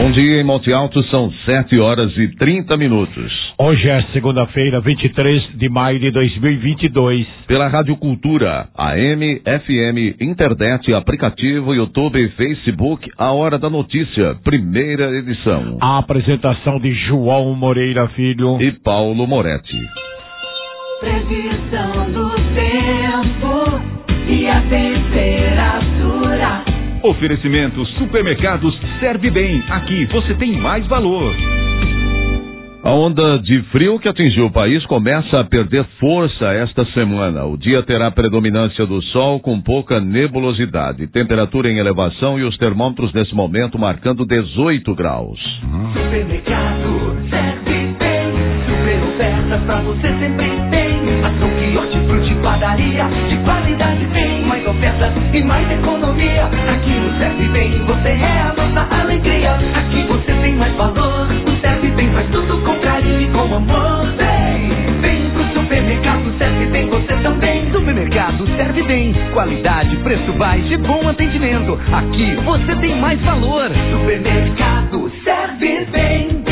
Bom dia em Monte Alto, são 7h30. Hoje é segunda-feira, 23 de maio de 2022. Pela Rádio Cultura, AM, FM, internet, aplicativo, YouTube, Facebook, a Hora da Notícia, primeira edição. A apresentação de João Moreira Filho e Paulo Moretti. Previsão do tempo e a temperatura. Oferecimento Supermercados Serve Bem. Aqui você tem mais valor. A onda de frio que atingiu o país começa a perder força esta semana. O dia terá predominância do sol com pouca nebulosidade. Temperatura em elevação e os termômetros nesse momento marcando 18 graus. Supermercado Serve Bem. Super ofertas pra você sempre tem. Ação, quiosque, fruta e padaria. De qualidade bem. Mais ofertas e mais economia. Aqui no Serve Bem você é a nossa alegria. Aqui você tem mais valor. O Serve Bem faz tudo com carinho e com amor. Vem pro supermercado Serve Bem você também. Supermercado Serve Bem. Qualidade, preço baixo e bom atendimento. Aqui você tem mais valor. Supermercado Serve Bem.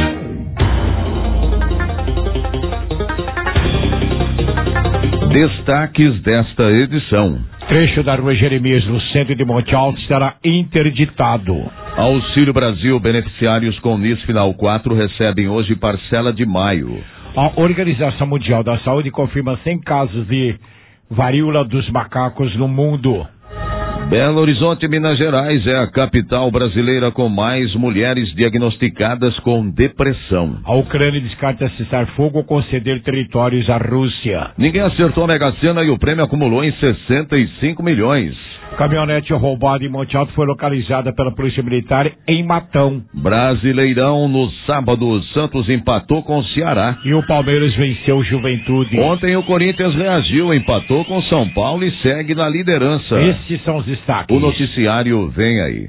Destaques desta edição. Trecho da Rua Jeremias, no centro de Monte Alto, estará interditado. Auxílio Brasil, beneficiários com NIS Final 4 recebem hoje parcela de maio. A Organização Mundial da Saúde confirma 100 casos de varíola dos macacos no mundo. Belo Horizonte, Minas Gerais, é a capital brasileira com mais mulheres diagnosticadas com depressão. A Ucrânia descarta cessar fogo ou conceder territórios à Rússia. Ninguém acertou a Mega Sena e o prêmio acumulou em 65 milhões. Caminhonete roubada em Monte Alto foi localizada pela Polícia Militar em Matão. Brasileirão, no sábado, Santos empatou com o Ceará. E o Palmeiras venceu o Juventude. Ontem o Corinthians reagiu, empatou com São Paulo e segue na liderança. Esses são os destaques. O noticiário vem aí.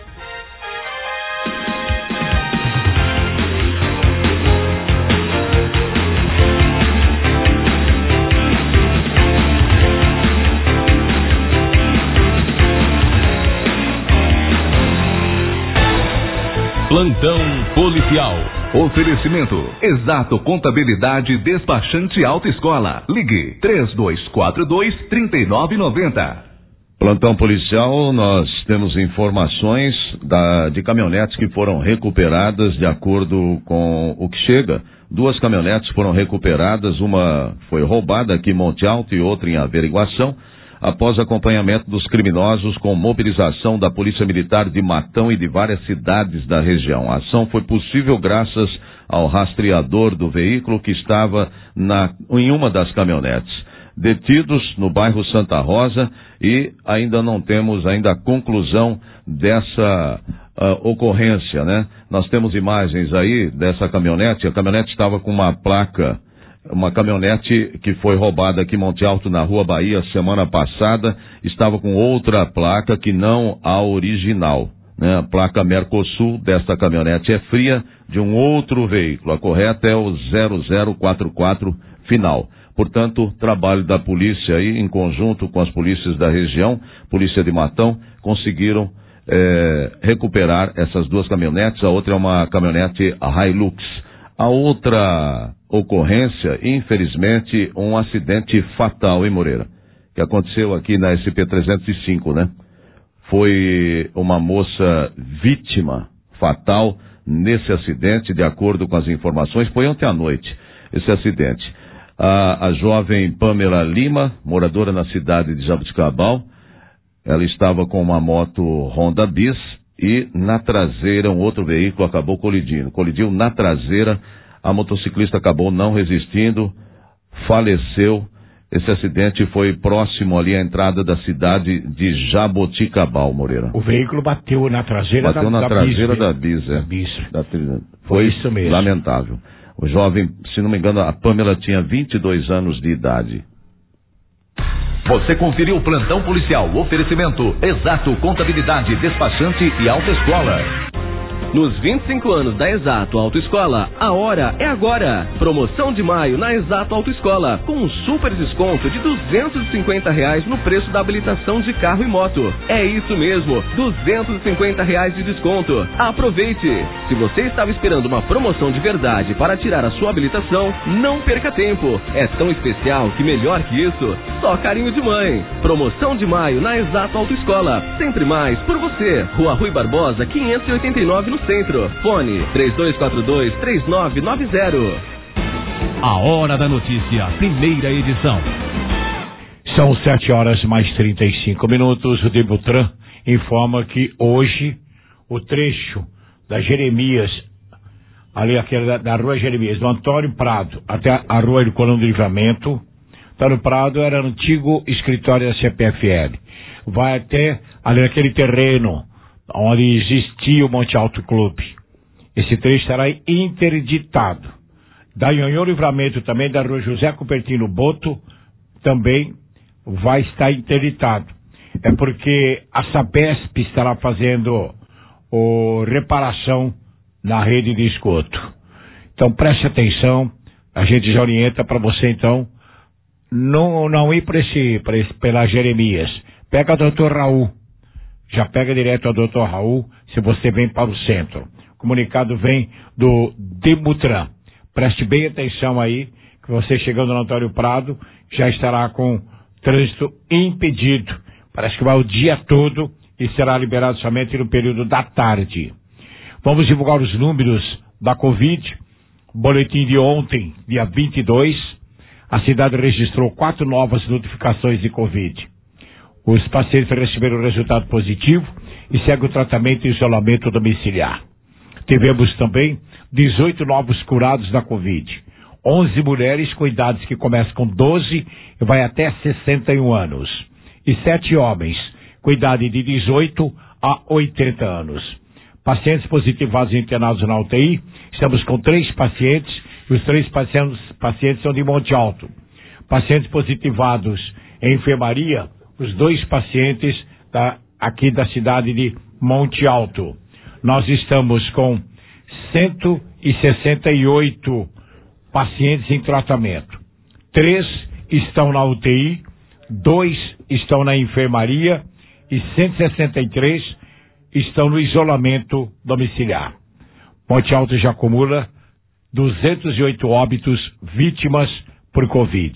Plantão Policial. Oferecimento Exato Contabilidade Despachante Autoescola. Ligue 3242-3990. Plantão Policial, nós temos informações de caminhonetes que foram recuperadas de acordo com o que chega. 2 caminhonetes foram recuperadas, uma foi roubada aqui em Monte Alto e outra em averiguação. Após acompanhamento dos criminosos com mobilização da Polícia Militar de Matão e de várias cidades da região. A ação foi possível graças ao rastreador do veículo que estava em uma das caminhonetes. Detidos no bairro Santa Rosa e ainda não temos a conclusão dessa ocorrência, né? Nós temos imagens aí dessa caminhonete. A caminhonete estava com uma placa. Uma caminhonete que foi roubada aqui em Monte Alto, na Rua Bahia, semana passada, estava com outra placa que não a original, né? A placa Mercosul desta caminhonete é fria de um outro veículo. A correta é o 0044 final. Portanto, trabalho da polícia aí, em conjunto com as polícias da região, Polícia de Matão, conseguiram recuperar essas 2 caminhonetes. A outra é uma caminhonete Hilux. A outra ocorrência, infelizmente, um acidente fatal, hein, Moreira? Que aconteceu aqui na SP-305, né? Foi uma moça vítima fatal nesse acidente, de acordo com as informações. Foi ontem à noite, esse acidente. A jovem Pamela Lima, moradora na cidade de Jaboticabal, ela estava com uma moto Honda Bis, e na traseira um outro veículo acabou colidindo. Colidiu na traseira, a motociclista acabou não resistindo, faleceu. Esse acidente foi próximo ali à entrada da cidade de Jaboticabal, Moreira. O veículo bateu na traseira da Bis. Foi isso mesmo. Lamentável. O jovem, se não me engano, a Pamela tinha 22 anos de idade. Você conferiu o Plantão Policial. Oferecimento Exato Contabilidade Despachante e Autoescola. Nos 25 anos da Exato Autoescola, a hora é agora. Promoção de maio na Exato Autoescola, com um super desconto de R$250 no preço da habilitação de carro e moto. É isso mesmo, R$250 de desconto. Aproveite! Se você estava esperando uma promoção de verdade para tirar a sua habilitação, não perca tempo. É tão especial que melhor que isso, só carinho de mãe. Promoção de maio na Exato Autoescola. Sempre mais por você. Rua Rui Barbosa, 589 no centro. Fone 3242-3990. A Hora da Notícia, primeira edição. São 7h mais 35. O Demutran informa que hoje o trecho da Jeremias, ali aquela da rua Jeremias, do Antônio Prado até a rua do Colão do Livramento. Antônio Prado era o antigo escritório da CPFL. Vai até ali naquele terreno onde existia o Monte Alto Clube. Esse trecho estará interditado. Da Nhonhô Livramento também, da rua José Cupertino Boto, também vai estar interditado. É porque a Sabesp estará fazendo reparação na rede de esgoto. Então preste atenção, a gente já orienta para você então não ir pela Jeremias. Pega o Dr. Raul, já pega direto ao Dr. Raul se você vem para o centro. O comunicado vem do Demutran. Preste bem atenção aí, que você chegando no Antônio Prado já estará com trânsito impedido. Parece que vai o dia todo e será liberado somente no período da tarde. Vamos divulgar os números da Covid. Boletim de ontem, dia 22, a cidade registrou 4 novas notificações de Covid. Os pacientes receberam resultado positivo e segue o tratamento e isolamento domiciliar. Tivemos também 18 novos curados da Covid. 11 mulheres com idades que começam com 12 e vai até 61 anos. E 7 homens com idade de 18 a 80 anos. Pacientes positivados e internados na UTI, estamos com 3 pacientes e os 3 pacientes são de Monte Alto. Pacientes positivados em enfermaria, os 2 pacientes aqui da cidade de Monte Alto. Nós estamos com 168 pacientes em tratamento. 3 estão na UTI, 2 estão na enfermaria e 163 estão no isolamento domiciliar. Monte Alto já acumula 208 óbitos vítimas por Covid.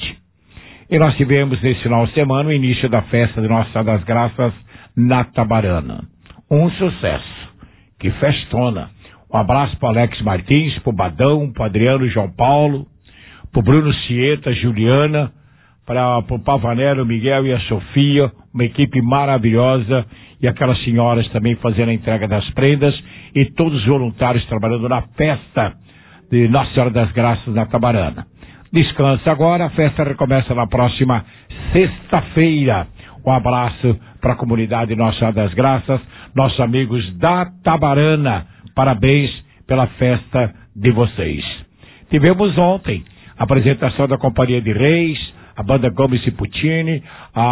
E nós tivemos nesse final de semana o início da festa de Nossa Senhora das Graças na Tabarana. Um sucesso. Que festona. Um abraço para Alex Martins, para o Badão, para o Adriano João Paulo, para o Bruno Cieta, Juliana, para o Pavanello, o Miguel e a Sofia, uma equipe maravilhosa, e aquelas senhoras também fazendo a entrega das prendas, e todos os voluntários trabalhando na festa de Nossa Senhora das Graças na Tabarana. Descansa agora, a festa recomeça na próxima sexta-feira. Um abraço para a comunidade Nossa Senhora das Graças, nossos amigos da Tabarana. Parabéns pela festa de vocês. Tivemos ontem a apresentação da Companhia de Reis, a banda Gomes e Puccini,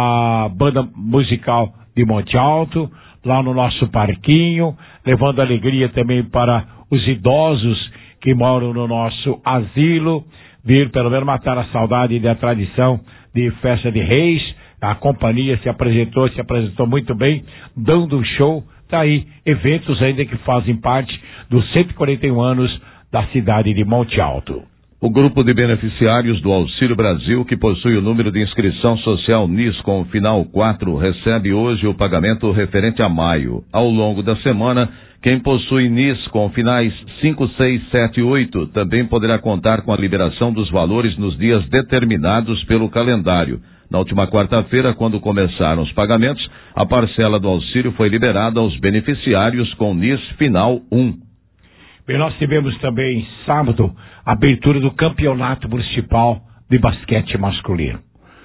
a banda musical de Monte Alto, lá no nosso parquinho, levando alegria também para os idosos que moram no nosso asilo, vir pelo menos matar a saudade da tradição de festa de reis. A companhia se apresentou muito bem, dando um show. Tá aí, eventos ainda que fazem parte dos 141 anos da cidade de Monte Alto. O grupo de beneficiários do Auxílio Brasil, que possui o número de inscrição social NIS com o final 4, recebe hoje o pagamento referente a maio. Ao longo da semana, quem possui NIS com finais 5, 6, 7 e 8 também poderá contar com a liberação dos valores nos dias determinados pelo calendário. Na última quarta-feira, quando começaram os pagamentos, a parcela do auxílio foi liberada aos beneficiários com NIS final 1. Bem, nós tivemos também, sábado, a abertura do Campeonato Municipal de Basquete Masculino.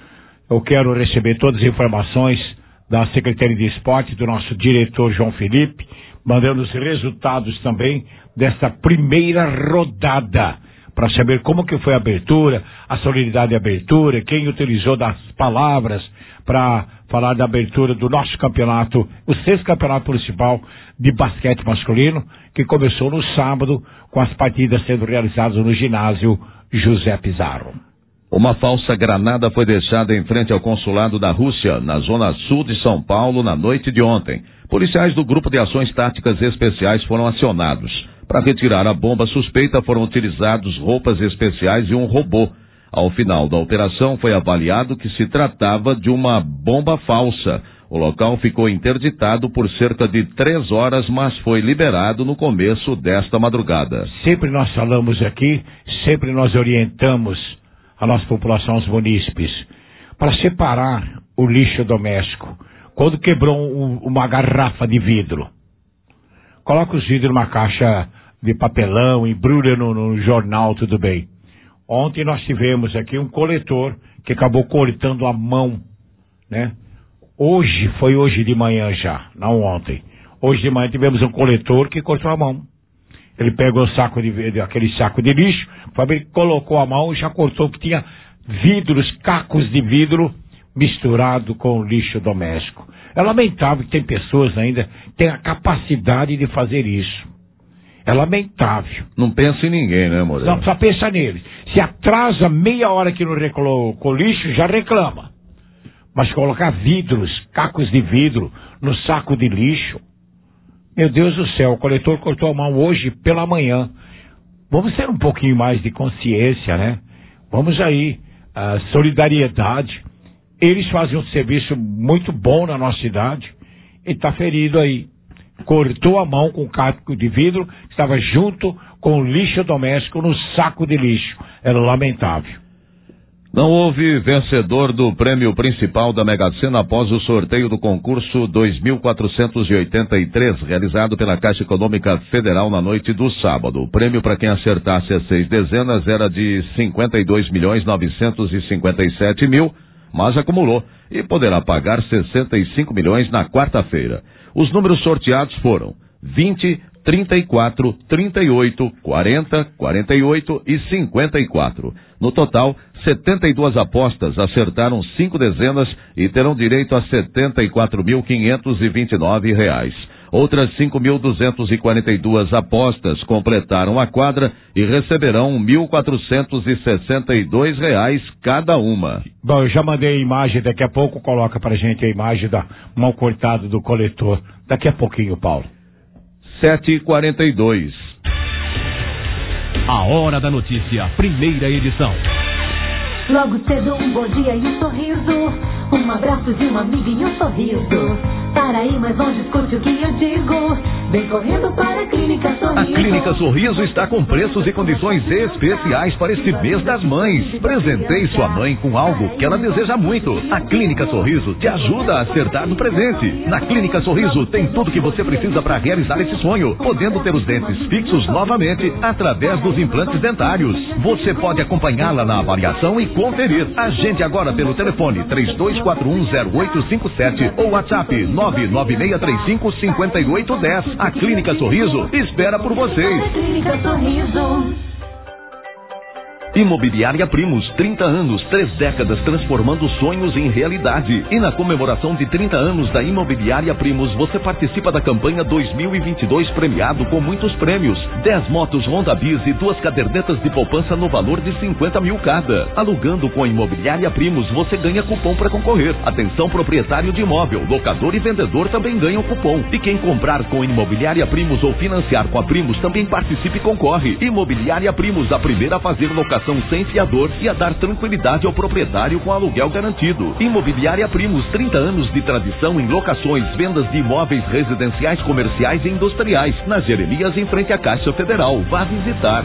Eu quero receber todas as informações da Secretaria de Esporte, do nosso diretor João Felipe, mandando os resultados também desta primeira rodada, para saber como que foi a abertura, a solenidade de abertura, quem utilizou das palavras para falar da abertura do nosso campeonato, o 6º Campeonato Municipal de Basquete Masculino, que começou no sábado, com as partidas sendo realizadas no ginásio José Pizarro. Uma falsa granada foi deixada em frente ao consulado da Rússia, na zona sul de São Paulo, na noite de ontem. Policiais do Grupo de Ações Táticas Especiais foram acionados. Para retirar a bomba suspeita foram utilizados roupas especiais e um robô. Ao final da operação foi avaliado que se tratava de uma bomba falsa. O local ficou interditado por cerca de 3 horas, mas foi liberado no começo desta madrugada. Sempre nós falamos aqui, sempre nós orientamos a nossa população, os munícipes, para separar o lixo doméstico. Quando quebrou uma garrafa de vidro, coloca os vidros numa caixa de papelão, embrulha no jornal, tudo bem. Ontem nós tivemos aqui um coletor que acabou cortando a mão, né? Foi hoje de manhã já, não ontem. Hoje de manhã tivemos um coletor que cortou a mão. Ele pegou aquele saco de lixo, colocou a mão e já cortou, que tinha vidros, cacos de vidro misturado com lixo doméstico. É lamentável que tem pessoas ainda que têm a capacidade de fazer isso. É lamentável. Não pensa em ninguém, né, Moreira? Não, só pensa nele. Se atrasa meia hora que não colocou lixo, já reclama. Mas colocar vidros, cacos de vidro no saco de lixo, meu Deus do céu, o coletor cortou a mão hoje pela manhã. Vamos ter um pouquinho mais de consciência, né? Vamos aí, solidariedade. Eles fazem um serviço muito bom na nossa cidade. Ele está ferido aí. Cortou a mão com o caco de vidro que estava junto com o lixo doméstico no saco de lixo. Era lamentável. Não houve vencedor do prêmio principal da Mega Sena após o sorteio do concurso 2483, realizado pela Caixa Econômica Federal na noite do sábado. O prêmio para quem acertasse as 6 dezenas era de 52.957.000, mas acumulou e poderá pagar 65 milhões na quarta-feira. Os números sorteados foram 20, 34, 38, 40, 48 e 54. No total, 72 apostas acertaram 5 dezenas e terão direito a R$ 74.529. Outras 5.242 apostas completaram a quadra e receberão R$ 1.462 cada uma. Bom, eu já mandei a imagem, daqui a pouco coloca pra gente a imagem da mão cortada do coletor. Daqui a pouquinho, Paulo. 7h42. A Hora da Notícia, primeira edição. Logo cedo um bom dia e um sorriso, um abraço de uma amiga e um sorriso. Para aí, mas não discute o que eu digo. Vem correndo para a Clínica Sorriso. A Clínica Sorriso está com preços e condições especiais para este mês das mães. Presenteie sua mãe com algo que ela deseja muito. A Clínica Sorriso te ajuda a acertar no presente. Na Clínica Sorriso tem tudo que você precisa para realizar esse sonho, podendo ter os dentes fixos novamente através dos implantes dentários. Você pode acompanhá-la na avaliação e conferir. Agende agora pelo telefone 32410857 ou WhatsApp 996355810. A Clínica Sorriso espera por vocês. Clínica Sorriso. Imobiliária Primos, 30 anos, 3 décadas transformando sonhos em realidade. E na comemoração de 30 anos da Imobiliária Primos, você participa da campanha 2022 premiado com muitos prêmios. 10 motos Honda Bis e 2 cadernetas de poupança no valor de 50 mil cada. Alugando com a Imobiliária Primos, você ganha cupom para concorrer. Atenção proprietário de imóvel, locador e vendedor também ganham cupom. E quem comprar com Imobiliária Primos ou financiar com a Primos também participe e concorre. Imobiliária Primos, a primeira a fazer locação sem fiador e a dar tranquilidade ao proprietário com aluguel garantido. Imobiliária Primos, 30 anos de tradição em locações, vendas de imóveis residenciais, comerciais e industriais. Nas Jeremias, em frente à Caixa Federal. Vá visitar.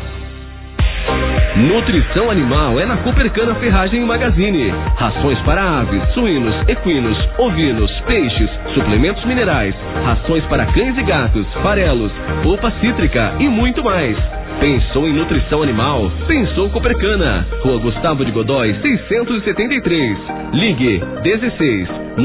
Nutrição animal é na Coopercana Ferragem e Magazine. Rações para aves, suínos, equinos, ovinos, peixes, suplementos minerais, rações para cães e gatos, farelos, polpa cítrica e muito mais. Pensou em nutrição animal? Pensou Coopercana. Rua Gustavo de Godói, 673. Ligue 16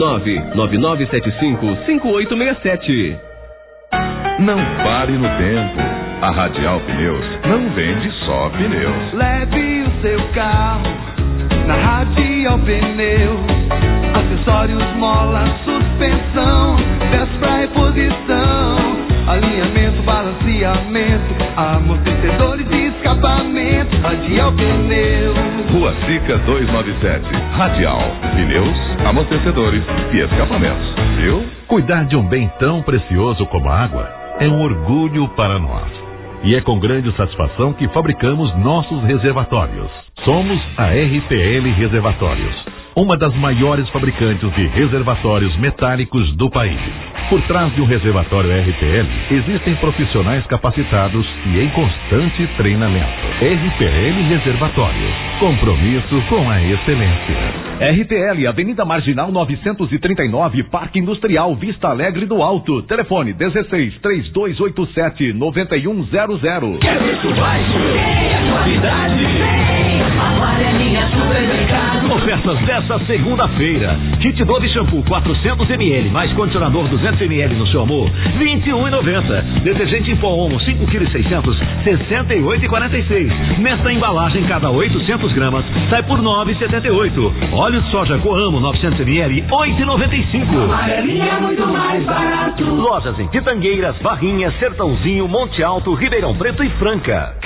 99975 5867. Não pare no tempo. A Radial Pneus não vende só pneus. Leve o seu carro na Radial Pneus. Acessórios, mola, suspensão, peças pra reposição, alinhamento, balanceamento, amortecedores e escapamento. Radial Pneus. Rua Sica 297. Radial Pneus, amortecedores e escapamentos. Viu? Cuidar de um bem tão precioso como a água é um orgulho para nós. E é com grande satisfação que fabricamos nossos reservatórios. Somos a RPL Reservatórios, uma das maiores fabricantes de reservatórios metálicos do país. Por trás de um reservatório RPL, existem profissionais capacitados e em constante treinamento. RPL Reservatórios, compromisso com a excelência. RPL, Avenida Marginal 939, Parque Industrial Vista Alegre do Alto. Telefone 16-3287-9100. Quer preço baixo? Tem a novidade. Amarelinha Supermercado. Ofertas dessa segunda-feira. Kit Dove Shampoo 400ml mais condicionador 200ml no seu amor, R$21,90. Detergente em pó Omo 5,6 kg, R$68,46. Nesta embalagem, cada 800 gramas sai por R$9,78. Óleo de soja Coamo 900ml, R$8,95. Amarelinha é muito mais barato. Lojas em Pitangueiras, Barrinhas, Sertãozinho, Monte Alto, Ribeirão Preto e Franca.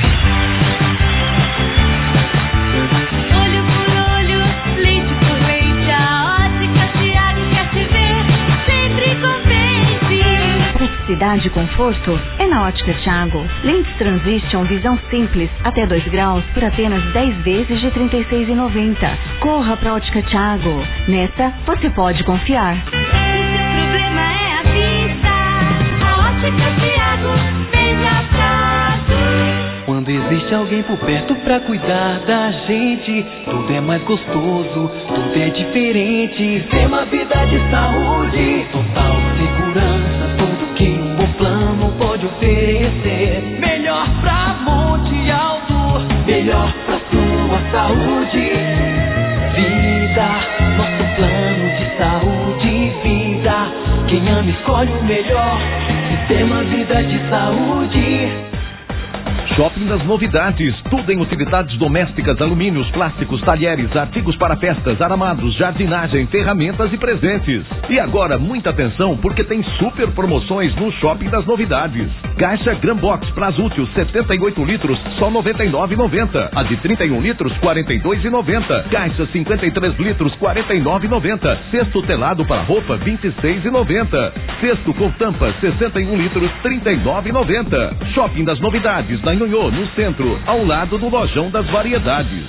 Olho por olho, leite por leite, a Ótica Thiago quer te ver sempre contente. Praticidade e conforto é na Ótica Thiago. Lentes Transition, visão simples, até 2 graus, por apenas 10 vezes de R$36,90. Corra pra Ótica Thiago. Nessa, você pode confiar. O seu problema é a vista. A Ótica Thiago vem de atraso. Quando existe alguém por perto pra cuidar da gente, tudo é mais gostoso, tudo é diferente. Tem uma vida de saúde, total segurança, tudo que um bom plano pode oferecer. Melhor pra Monte Alto, melhor pra sua saúde. Vida, nosso plano de saúde e vida. Quem ama escolhe o melhor, Sistema Vida de Saúde. Shopping das Novidades, tudo em utilidades domésticas, alumínios, plásticos, talheres, artigos para festas, aramados, jardinagem, ferramentas e presentes. E agora, muita atenção, porque tem super promoções no Shopping das Novidades. Caixa Grambox Prazútil 78 litros, só R$ 99,90. A de 31 litros, R$ 42,90. Caixa 53 litros, R$ 49,90. Cesto telado para roupa, R$ 26,90. Cesto com tampa, 61 litros, R$ 39,90. Shopping das Novidades, na Nhonhô, no centro, ao lado do Lojão das Variedades.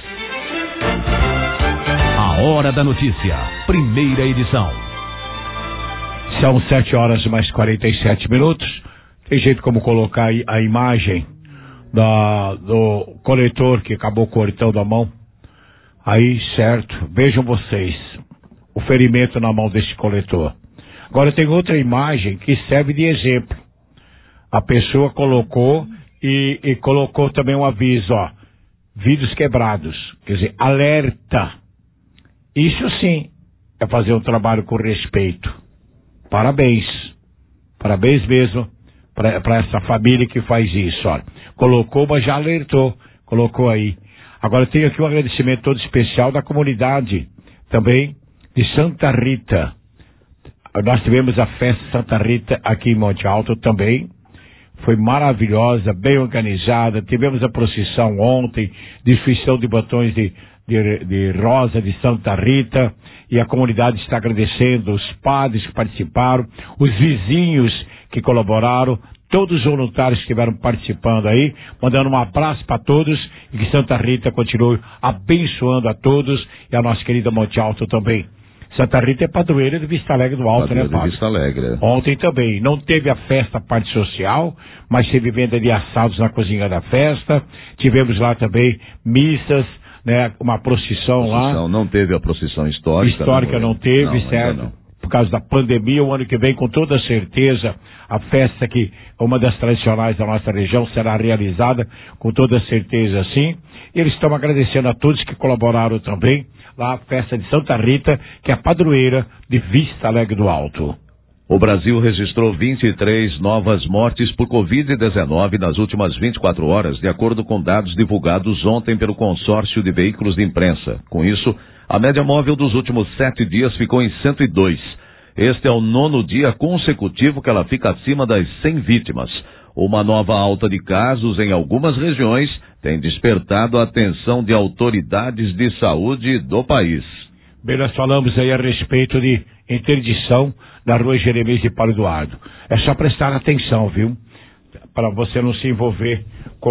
A Hora da Notícia, primeira edição. São 7 horas mais 47 minutos. Tem jeito como colocar aí a imagem do coletor que acabou cortando a mão. Aí, certo, vejam vocês o ferimento na mão desse coletor. Agora tem outra imagem que serve de exemplo. A pessoa colocou e colocou também um aviso, ó, vidros quebrados, quer dizer, alerta. Isso sim é fazer um trabalho com respeito. Parabéns mesmo para essa família que faz isso, ó. Colocou, mas já alertou, colocou aí. Agora tem aqui um agradecimento todo especial da comunidade também de Santa Rita. Nós tivemos a festa Santa Rita aqui em Monte Alto também. Foi maravilhosa, bem organizada. Tivemos a procissão ontem, distribuição de botões de rosa de Santa Rita. E a comunidade está agradecendo os padres que participaram, os vizinhos que colaboraram, todos os voluntários que estiveram participando aí, mandando um abraço para todos e que Santa Rita continue abençoando a todos e a nossa querida Monte Alto também. Santa Rita é padroeira de Vista Alegre do Alto, né, Padre? Vista Alegre. Ontem também. Não teve a festa parte social, mas teve venda de assados na cozinha da festa. Tivemos lá também missas, né? Uma procissão lá. Não teve a procissão histórica. Histórica não teve, certo? Não. Por causa da pandemia, o ano que vem, com toda certeza, a festa que é uma das tradicionais da nossa região será realizada, com toda certeza, sim. Eles estão agradecendo a todos que colaboraram também lá, a festa de Santa Rita, que é a padroeira de Vista Alegre do Alto. O Brasil registrou 23 novas mortes por Covid-19 nas últimas 24 horas, de acordo com dados divulgados ontem pelo Consórcio de Veículos de Imprensa. Com isso, a média móvel dos últimos 7 dias ficou em 102. Este é o 9º dia consecutivo que ela fica acima das 100 vítimas. Uma nova alta de casos em algumas regiões tem despertado a atenção de autoridades de saúde do país. Bem, nós falamos aí a respeito de interdição da rua Jeremias de Paulo Eduardo. É só prestar atenção, viu? para você não se envolver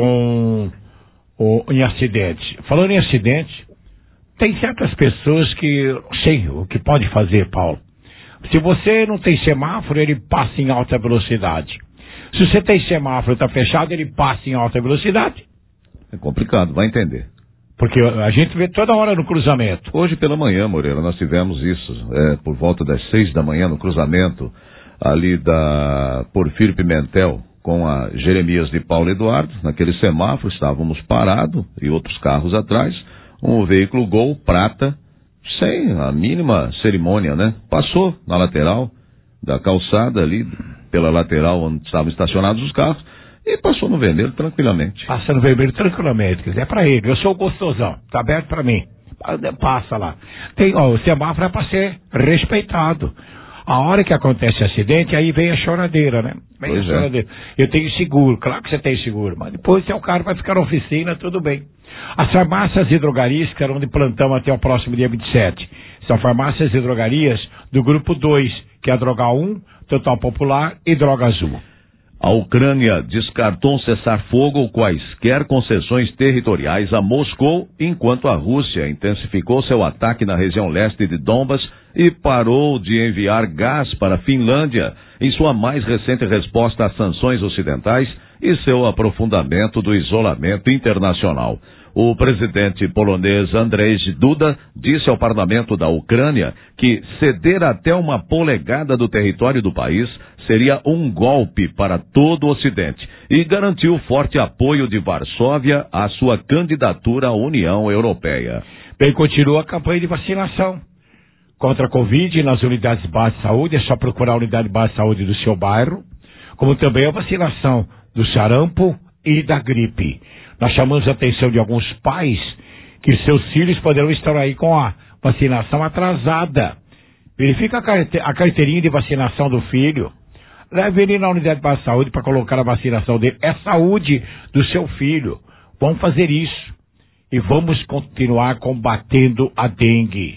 em acidentes. Falando em acidentes, tem certas pessoas que, sei o que pode fazer, Paulo. Se você não tem semáforo, ele passa em alta velocidade. Se você tem semáforo e está fechado, ele passa em alta velocidade. É complicado, vai entender. Porque a gente vê toda hora no cruzamento. Hoje pela manhã, Moreira, nós tivemos isso, por volta das 6 da manhã no cruzamento ali da Porfírio Pimentel com a Jeremias de Paulo Eduardo. Naquele semáforo estávamos parados e outros carros atrás. Um veículo Gol prata, sem a mínima cerimônia, né? Passou na lateral da calçada ali, pela lateral onde estavam estacionados os carros, e passou no vermelho tranquilamente. Passa no vermelho tranquilamente, quer dizer, é pra ele, eu sou gostosão, tá aberto pra mim. Passa lá. O semáforo é pra ser respeitado. A hora que acontece acidente, aí vem a choradeira, né? Vem a choradeira. Eu tenho seguro, claro que você tem seguro, mas depois seu carro vai ficar na oficina, tudo bem. As farmácias e drogarias ficarão de plantão até o próximo dia 27. São farmácias e drogarias do grupo 2, que é a Droga 1, Total Popular e Droga Azul. A Ucrânia descartou um cessar-fogo ou quaisquer concessões territoriais a Moscou, enquanto a Rússia intensificou seu ataque na região leste de Donbas e parou de enviar gás para a Finlândia, em sua mais recente resposta às sanções ocidentais e seu aprofundamento do isolamento internacional. O presidente polonês Andrzej Duda disse ao parlamento da Ucrânia que ceder até uma polegada do território do país seria um golpe para todo o Ocidente e garantiu forte apoio de Varsóvia à sua candidatura à União Europeia. Bem, continua a campanha de vacinação contra a Covid nas unidades básicas de saúde. É só procurar a unidade básica de saúde do seu bairro, como também a vacinação do sarampo e da gripe. Nós chamamos a atenção de alguns pais que seus filhos poderão estar aí com a vacinação atrasada. Verifica a carteirinha de vacinação do filho. Leve ele na unidade básica de saúde para colocar a vacinação dele. É saúde do seu filho. Vamos fazer isso. E vamos continuar combatendo a dengue.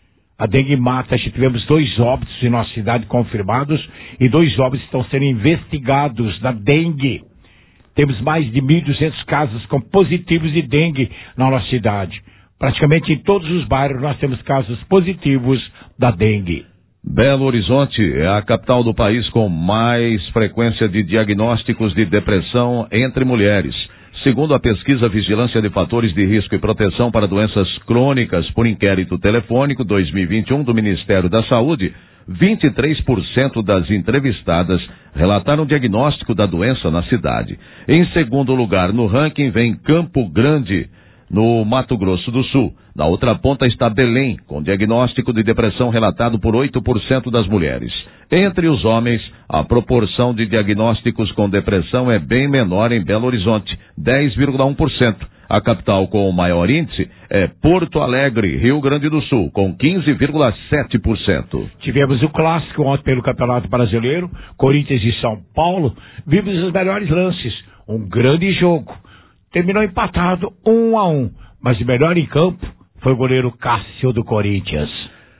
A dengue mata. Tivemos 2 óbitos em nossa cidade confirmados e 2 óbitos estão sendo investigados da dengue. Temos mais de 1.200 casos com positivos de dengue na nossa cidade. Praticamente em todos os bairros nós temos casos positivos da dengue. Belo Horizonte é a capital do país com mais frequência de diagnósticos de depressão entre mulheres. Segundo a pesquisa Vigilância de Fatores de Risco e Proteção para Doenças Crônicas por Inquérito Telefônico 2021 do Ministério da Saúde, 23% das entrevistadas relataram diagnóstico da doença na cidade. Em segundo lugar no ranking vem Campo Grande, no Mato Grosso do Sul. Na outra ponta está Belém, com diagnóstico de depressão relatado por 8% das mulheres. Entre os homens, a proporção de diagnósticos com depressão é bem menor em Belo Horizonte, 10,1%. A capital com o maior índice é Porto Alegre, Rio Grande do Sul, com 15,7%. Tivemos o clássico ontem pelo Campeonato Brasileiro, Corinthians e São Paulo. Vimos os melhores lances, um grande jogo. Terminou empatado 1-1, mas o melhor em campo foi o goleiro Cássio do Corinthians.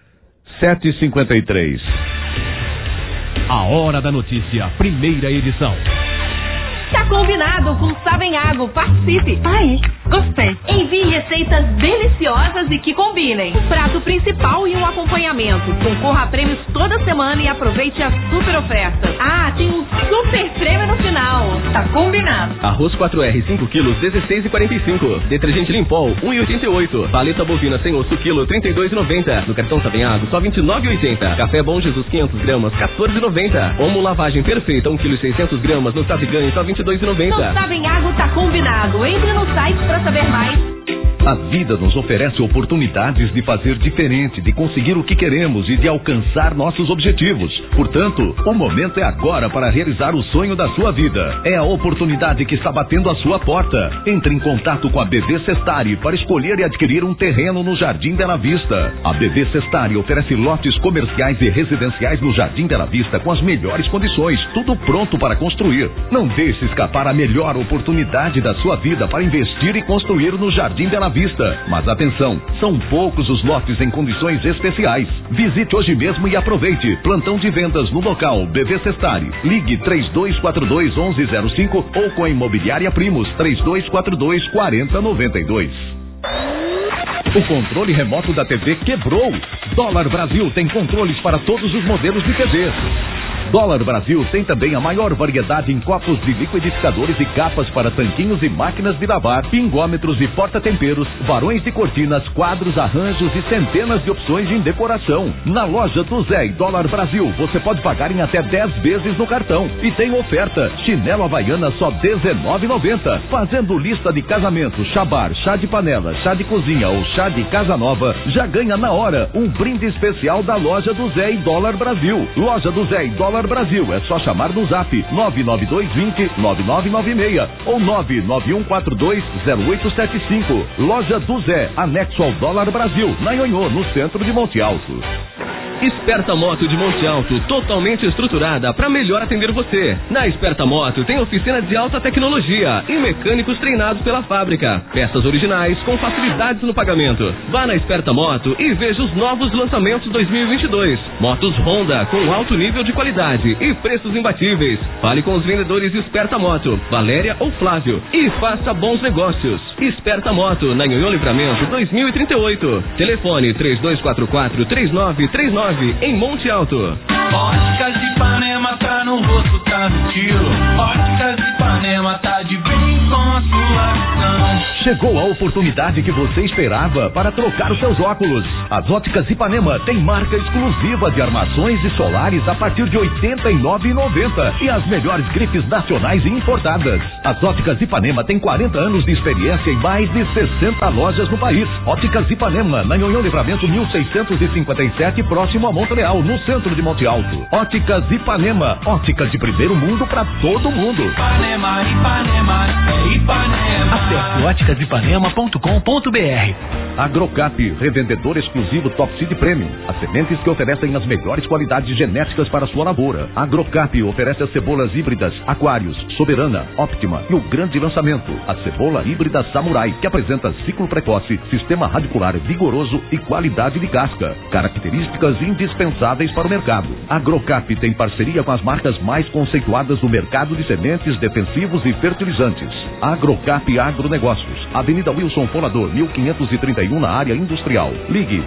7h53. A Hora da Notícia, primeira edição. Tá combinado com Savenhago. Participe. Ai, gostei. Envie receitas deliciosas e que combinem. Um prato principal e um acompanhamento. Concorra a prêmios toda semana e aproveite as super ofertas. Ah, tem um super prêmio no final. Tá combinado. Arroz 4R 5 quilos, 16,45. Detergente Limpol, 1,88. Paleta bovina sem osso, quilo, 32,90. No cartão Savenhago, só 29,80. Café Bom Jesus 500 gramas, 14,90. Omo lavagem perfeita, 1 kg 600 gramas. No Saviganho, só 22,90. No Savenhago tá combinado. Entre no site pra saber mais. A vida nos oferece oportunidades de fazer diferente, de conseguir o que queremos e de alcançar nossos objetivos. Portanto, o momento é agora para realizar o sonho da sua vida. É a oportunidade que está batendo a sua porta. Entre em contato com a BV Sestari para escolher e adquirir um terreno no Jardim Bela Vista. A BV Sestari oferece lotes comerciais e residenciais no Jardim Bela Vista com as melhores condições, tudo pronto para construir. Não deixe escapar a melhor oportunidade da sua vida para investir e construir no Jardim Bela à vista. Mas atenção, são poucos os lotes em condições especiais. Visite hoje mesmo e aproveite. Plantão de vendas no local BV Sestari. Ligue 3242-1105 ou com a Imobiliária Primos 3242-4092. O controle remoto da TV quebrou. Dólar Brasil tem controles para todos os modelos de TVs. Dólar Brasil tem também a maior variedade em copos de liquidificadores e capas para tanquinhos e máquinas de lavar, pingômetros e porta-temperos, varões de cortinas, quadros, arranjos e centenas de opções em decoração. Na loja do Zé e Dólar Brasil, você pode pagar em até 10 vezes no cartão. E tem oferta, chinelo Havaiana só R$19,90. Fazendo lista de casamento, chabar, chá de panela, chá de cozinha ou chá de casa nova, já ganha na hora um brinde especial da loja do Zé e Dólar Brasil. Loja do Zé e Dólar Brasil, é só chamar no zap 99220-9996 ou 99142-0875. Loja do Zé, anexo ao Dólar Brasil, na Ionhô, no centro de Monte Alto. Esperta Moto de Monte Alto, totalmente estruturada para melhor atender você. Na Esperta Moto tem oficina de alta tecnologia e mecânicos treinados pela fábrica. Peças originais com facilidades no pagamento. Vá na Esperta Moto e veja os novos lançamentos 2022. Motos Honda com alto nível de qualidade e preços imbatíveis. Fale com os vendedores Esperta Moto, Valéria ou Flávio, e faça bons negócios. Esperta Moto, na Ionhô Livramento 2038. Telefone 3244-3939. Em Monte Alto. Óticas de Ipanema, tá no rosto, tá no tiro. Óticas de Ipanema, tá de bem com a sua visão. Chegou a oportunidade que você esperava para trocar os seus óculos. As Óticas Ipanema tem marca exclusiva de armações e solares a partir de R$ 89,90 e as melhores grifes nacionais e importadas. As Óticas Ipanema tem 40 anos de experiência em mais de 60 lojas no país. Óticas Ipanema, na Ionhô Livramento 1657, próximo a Montreal, no centro de Monte Alto. Óticas Ipanema, óticas de primeiro mundo para todo mundo. Ipanema, Ipanema, é Ipanema. Acesse óticasipanema.com.br. Agrocap, revendedor exclusivo Top Seed Premium. As sementes que oferecem as melhores qualidades genéticas para a sua lavoura. Agrocap oferece as cebolas híbridas Aquários, Soberana, Optima e o grande lançamento, a cebola híbrida Samurai, que apresenta ciclo precoce, sistema radicular vigoroso e qualidade de casca. Características indispensáveis para o mercado. Agrocap tem parceria com as marcas mais conceituadas do mercado de sementes, defensivos e fertilizantes. Agrocap Agronegócios, Avenida Wilson Fonador, 1531, na área industrial. Ligue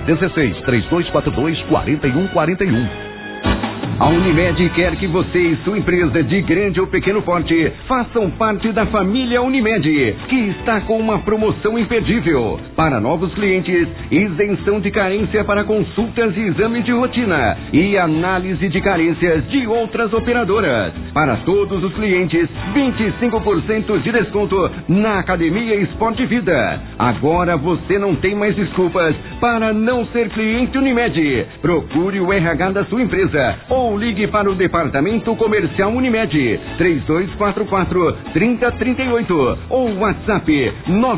16-3242-4141. A Unimed quer que você e sua empresa de grande ou pequeno porte façam parte da família Unimed, que está com uma promoção imperdível. Para novos clientes, isenção de carência para consultas e exames de rotina e análise de carências de outras operadoras. Para todos os clientes, 25% de desconto na Academia Esporte Vida. Agora você não tem mais desculpas para não ser cliente Unimed. Procure o RH da sua empresa ou ligue para o Departamento Comercial Unimed 3244-3038 ou WhatsApp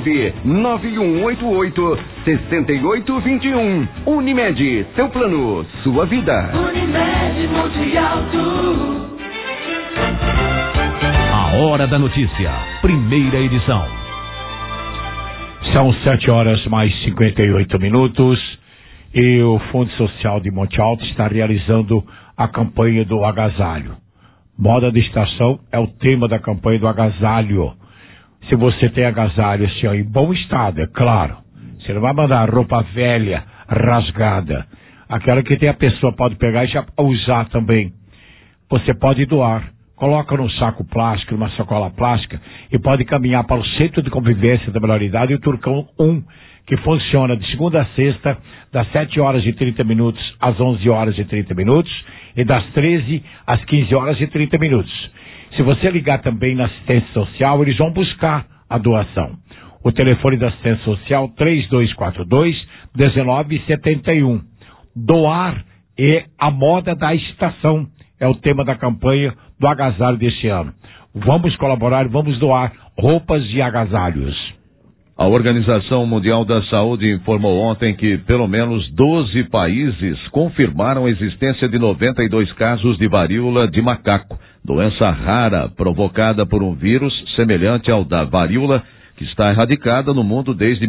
99188-6821. Unimed, seu plano, sua vida. Unimed Monte Alto. A Hora da Notícia, primeira edição. São 7h mais 58 e o Fundo Social de Monte Alto está realizando a campanha do agasalho. Moda de estação é o tema da campanha do agasalho. Se você tem agasalho assim, ó, em bom estado, é claro. Você não vai mandar roupa velha, rasgada. Aquela que tem a pessoa pode pegar e já usar também. Você pode doar. Coloca num saco plástico, numa sacola plástica e pode caminhar para o Centro de Convivência da Melhoridade e o Turcão 1, que funciona de segunda a sexta, das 7h30 às 11h30 e das 13 às 15h30. Se você ligar também na assistência social, eles vão buscar a doação. O telefone da assistência social 3242-1971. Doar é a moda da estação. É o tema da campanha do agasalho deste ano. Vamos colaborar, vamos doar roupas e agasalhos. A Organização Mundial da Saúde informou ontem que pelo menos 12 países confirmaram a existência de 92 casos de varíola de macaco, doença rara provocada por um vírus semelhante ao da varíola que está erradicada no mundo desde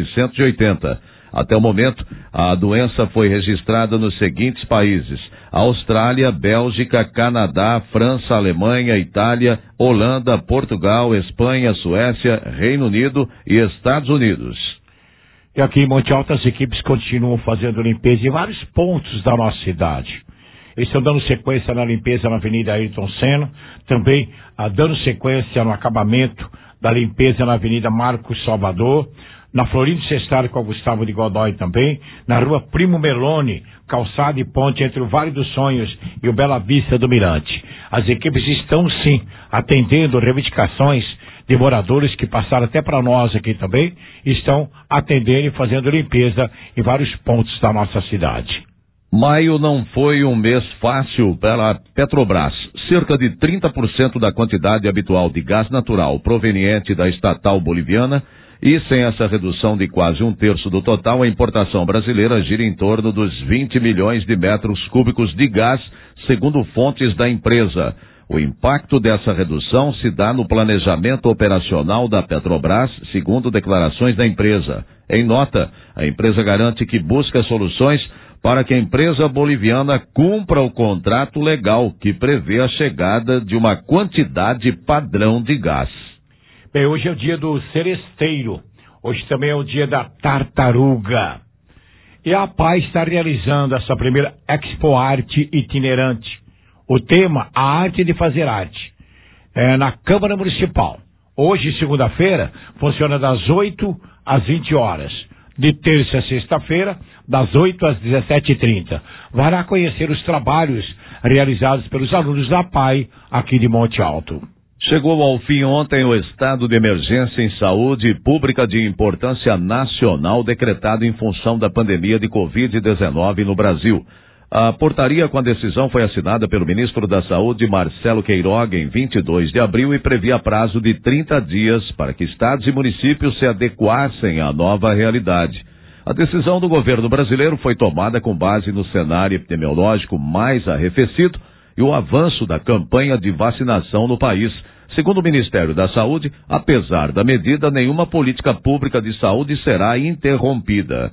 1980. Até o momento, a doença foi registrada nos seguintes países: Austrália, Bélgica, Canadá, França, Alemanha, Itália, Holanda, Portugal, Espanha, Suécia, Reino Unido e Estados Unidos. E aqui em Monte Alto as equipes continuam fazendo limpeza em vários pontos da nossa cidade. Eles estão dando sequência na limpeza na Avenida Ayrton Senna, também dando sequência no acabamento da limpeza na Avenida Marcos Salvador, na Florindo Sestaro com a Gustavo de Godoy também, na Rua Primo Meloni, calçada e ponte entre o Vale dos Sonhos e o Bela Vista do Mirante. As equipes estão sim atendendo reivindicações de moradores que passaram até para nós aqui também, estão atendendo e fazendo limpeza em vários pontos da nossa cidade. Maio não foi um mês fácil para a Petrobras. Cerca de 30% da quantidade habitual de gás natural proveniente da estatal boliviana, e sem essa redução de quase 1/3 do total, a importação brasileira gira em torno dos 20 milhões de metros cúbicos de gás, segundo fontes da empresa. O impacto dessa redução se dá no planejamento operacional da Petrobras, segundo declarações da empresa. Em nota, a empresa garante que busca soluções para que a empresa boliviana cumpra o contrato legal que prevê a chegada de uma quantidade padrão de gás. Bem, hoje é o dia do seresteiro, hoje também é o dia da tartaruga. E a APAI está realizando essa primeira Expo Arte itinerante. O tema, a arte de fazer arte, é na Câmara Municipal. Hoje, segunda-feira, funciona das 8 às 20 horas. De terça a sexta-feira, das 8 às 17h30. Vai lá conhecer os trabalhos realizados pelos alunos da APAI aqui de Monte Alto. Chegou ao fim ontem o estado de emergência em saúde pública de importância nacional decretado em função da pandemia de Covid-19 no Brasil. A portaria com a decisão foi assinada pelo ministro da Saúde, Marcelo Queiroga, em 22 de abril e previa prazo de 30 dias para que estados e municípios se adequassem à nova realidade. A decisão do governo brasileiro foi tomada com base no cenário epidemiológico mais arrefecido e o avanço da campanha de vacinação no país. Segundo o Ministério da Saúde, apesar da medida, nenhuma política pública de saúde será interrompida.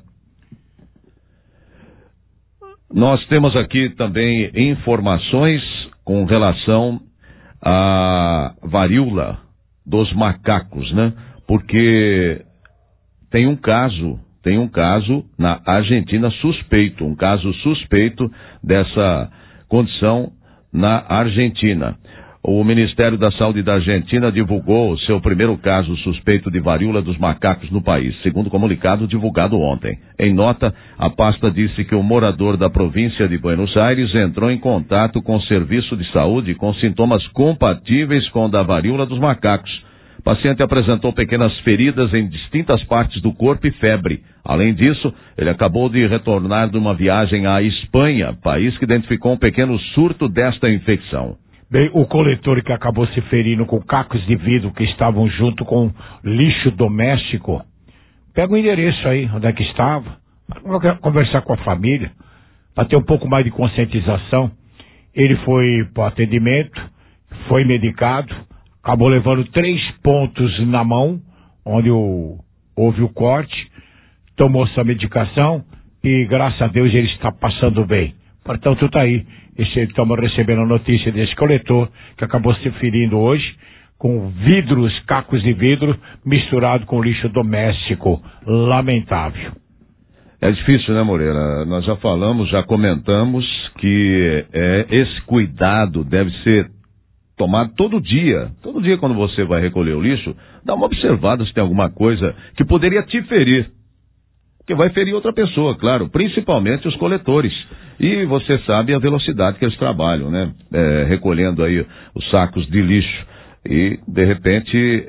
Nós temos aqui também informações com relação à varíola dos macacos, né? Porque tem um caso na Argentina suspeito, um caso suspeito dessa condição na Argentina. O Ministério da Saúde da Argentina divulgou o seu primeiro caso suspeito de varíola dos macacos no país, segundo o comunicado divulgado ontem. Em nota, a pasta disse que o morador da província de Buenos Aires entrou em contato com o serviço de saúde com sintomas compatíveis com o da varíola dos macacos. O paciente apresentou pequenas feridas em distintas partes do corpo e febre. Além disso, ele acabou de retornar de uma viagem à Espanha, país que identificou um pequeno surto desta infecção. Bem, o coletor que acabou se ferindo com cacos de vidro que estavam junto com lixo doméstico, pega o endereço aí, onde é que estava, para conversar com a família, para ter um pouco mais de conscientização. Ele foi para o atendimento, foi medicado, acabou levando 3 pontos na mão, onde houve o corte, tomou sua medicação e, graças a Deus, ele está passando bem. Portanto, está aí. Estamos recebendo a notícia desse coletor que acabou se ferindo hoje com vidros, cacos de vidro misturado com lixo doméstico. Lamentável. É difícil, né, Moreira? Nós já falamos, já comentamos que esse cuidado deve ser tomado todo dia. Todo dia quando você vai recolher o lixo, dá uma observada se tem alguma coisa que poderia te ferir. Que vai ferir outra pessoa, claro, principalmente os coletores. E você sabe a velocidade que eles trabalham, né? Recolhendo aí os sacos de lixo. E, de repente,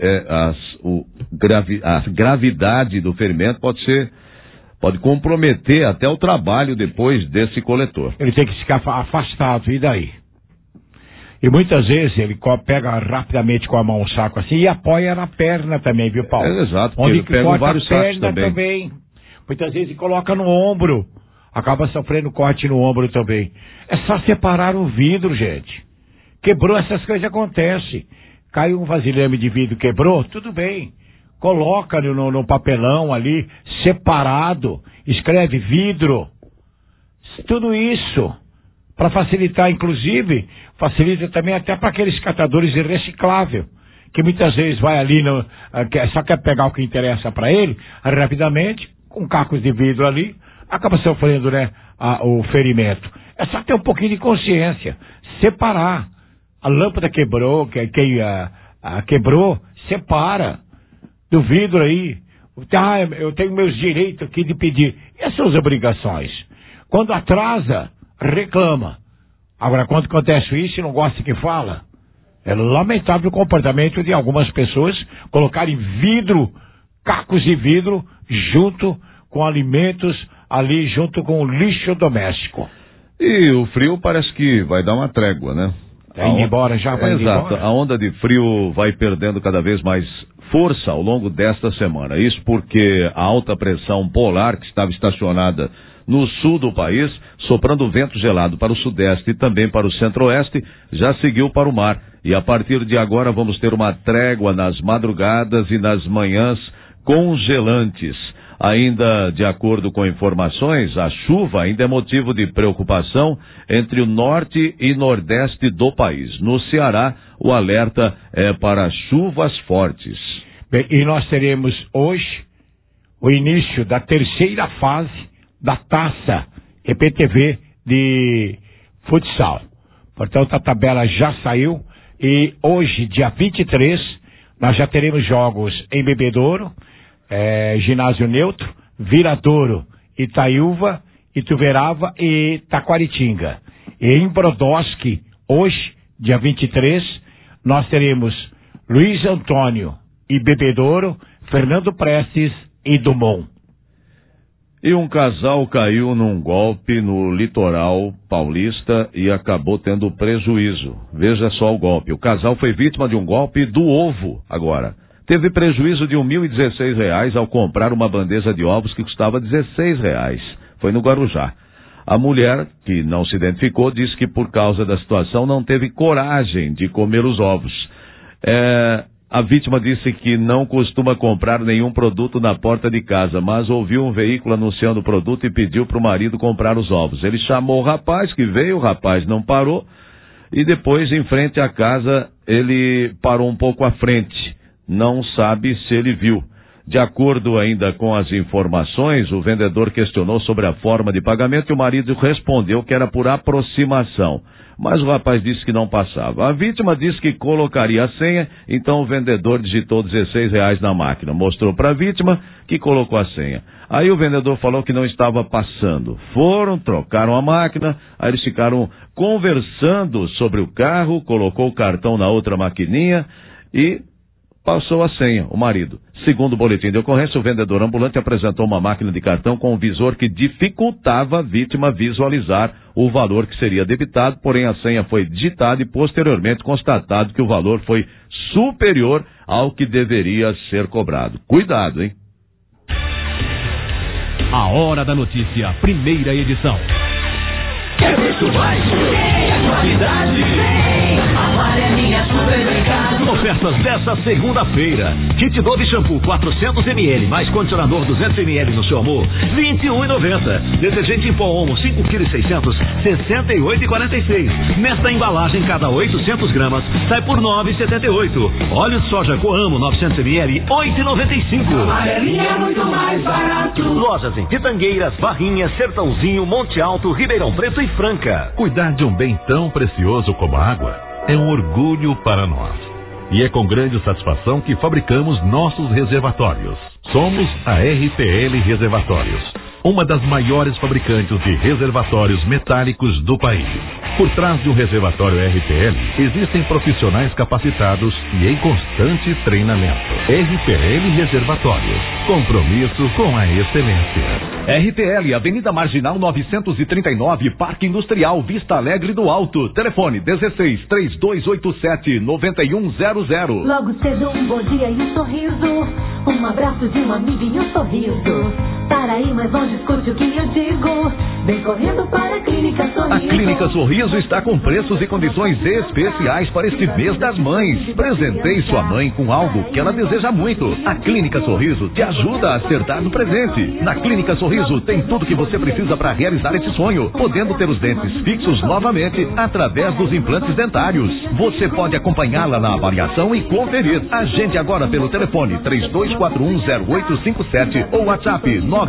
a gravidade do ferimento pode comprometer até o trabalho depois desse coletor. Ele tem que ficar afastado, e daí? E muitas vezes ele pega rapidamente com a mão um saco assim e apoia na perna também, viu, Paulo? Exato, onde ele pega vários sacos também. Muitas vezes coloca no ombro, acaba sofrendo corte no ombro também. É só separar o vidro, gente. Quebrou, essas coisas acontecem. Caiu um vasilhame de vidro, quebrou, tudo bem. coloca no papelão ali, separado, escreve vidro. Tudo isso, para facilitar, inclusive, facilita também até para aqueles catadores de reciclável, que muitas vezes vai ali, só quer pegar o que interessa para ele, rapidamente, com cacos de vidro ali, acaba sofrendo, né, o ferimento. É só ter um pouquinho de consciência, separar. A lâmpada quebrou, quebrou, separa do vidro aí. Eu tenho meus direitos aqui de pedir. E as suas obrigações? Quando atrasa, reclama. Agora, quando acontece isso e não gosta que fala, é lamentável o comportamento de algumas pessoas colocarem vidro, cacos de vidro, junto com alimentos, ali junto com o lixo doméstico. E o frio parece que vai dar uma trégua, né? Vai indo embora, já vai indo embora. Exato, a onda de frio vai perdendo cada vez mais força ao longo desta semana. Isso porque a alta pressão polar que estava estacionada no sul do país, soprando vento gelado para o sudeste e também para o centro-oeste, já seguiu para o mar. E a partir de agora vamos ter uma trégua nas madrugadas e nas manhãs congelantes. Ainda de acordo com informações, a chuva ainda é motivo de preocupação entre o norte e nordeste do país. No Ceará, o alerta é para chuvas fortes. Bem, e nós teremos hoje o início da terceira fase da Taça EPTV de futsal. Portanto, a tabela já saiu e hoje, dia 23, nós já teremos jogos em Bebedouro, Ginásio Neutro, Viradouro, Itaiúva, Ituverava e Taquaritinga. E em Brodowski, hoje, dia 23, nós teremos Luiz Antônio e Bebedouro, Fernando Prestes e Dumont. E um casal caiu num golpe no litoral paulista e acabou tendo prejuízo. Veja só o golpe. O casal foi vítima de um golpe do ovo agora. Teve prejuízo de R$ 1.016 ao comprar uma bandeja de ovos que custava R$ 16. Foi no Guarujá. A mulher, que não se identificou, disse que por causa da situação não teve coragem de comer os ovos. A vítima disse que não costuma comprar nenhum produto na porta de casa, mas ouviu um veículo anunciando o produto e pediu para o marido comprar os ovos. Ele chamou o rapaz, que veio, o rapaz não parou, e depois, em frente à casa, ele parou um pouco à frente. Não sabe se ele viu. De acordo ainda com as informações, o vendedor questionou sobre a forma de pagamento e o marido respondeu que era por aproximação. Mas o rapaz disse que não passava. A vítima disse que colocaria a senha, então o vendedor digitou R$ 16 na máquina. Mostrou para a vítima que colocou a senha. Aí o vendedor falou que não estava passando. Trocaram a máquina, aí eles ficaram conversando sobre o carro, colocou o cartão na outra maquininha e passou a senha, o marido. Segundo o boletim de ocorrência, o vendedor ambulante apresentou uma máquina de cartão com um visor que dificultava a vítima visualizar o valor que seria debitado, porém a senha foi digitada e posteriormente constatado que o valor foi superior ao que deveria ser cobrado. Cuidado, hein? A Hora da Notícia, primeira edição. Quer muito mais? Tem a qualidade. Amarelinha Supermercado. Ofertas dessa segunda-feira. Kit Dove Shampoo 400ml mais condicionador 200ml no seu amor, R$ 21,90. Detergente em pó Omo 5,6 kg, R$ 68,46. Nesta embalagem, cada 800 gramas sai por R$ 9,78. Óleo de soja Coamo 900ml, R$ 8,95. Amarelinha é muito mais barato. Lojas em Pitangueiras, Barrinha, Sertãozinho, Monte Alto, Ribeirão Preto e Franca. Cuidar de um bem tão precioso como a água é um orgulho para nós. E é com grande satisfação que fabricamos nossos reservatórios. Somos a RPL Reservatórios, uma das maiores fabricantes de reservatórios metálicos do país. Por trás de um reservatório RPL, existem profissionais capacitados e em constante treinamento. RPL Reservatórios, compromisso com a excelência. RPL, Avenida Marginal 939, Parque Industrial, Vista Alegre do Alto. Telefone 16-3287-9100. Logo cedo um bom dia e um sorriso, um abraço de uma amiga e um sorriso. Para aí, mas não discute o que eu digo. Vem correndo para a Clínica Sorriso. A Clínica Sorriso está com preços e condições especiais para este mês das mães. Presenteie sua mãe com algo que ela deseja muito. A Clínica Sorriso te ajuda a acertar no presente. Na Clínica Sorriso tem tudo que você precisa para realizar esse sonho, podendo ter os dentes fixos novamente através dos implantes dentários. Você pode acompanhá-la na avaliação e conferir. Agende agora pelo telefone 32410857 ou WhatsApp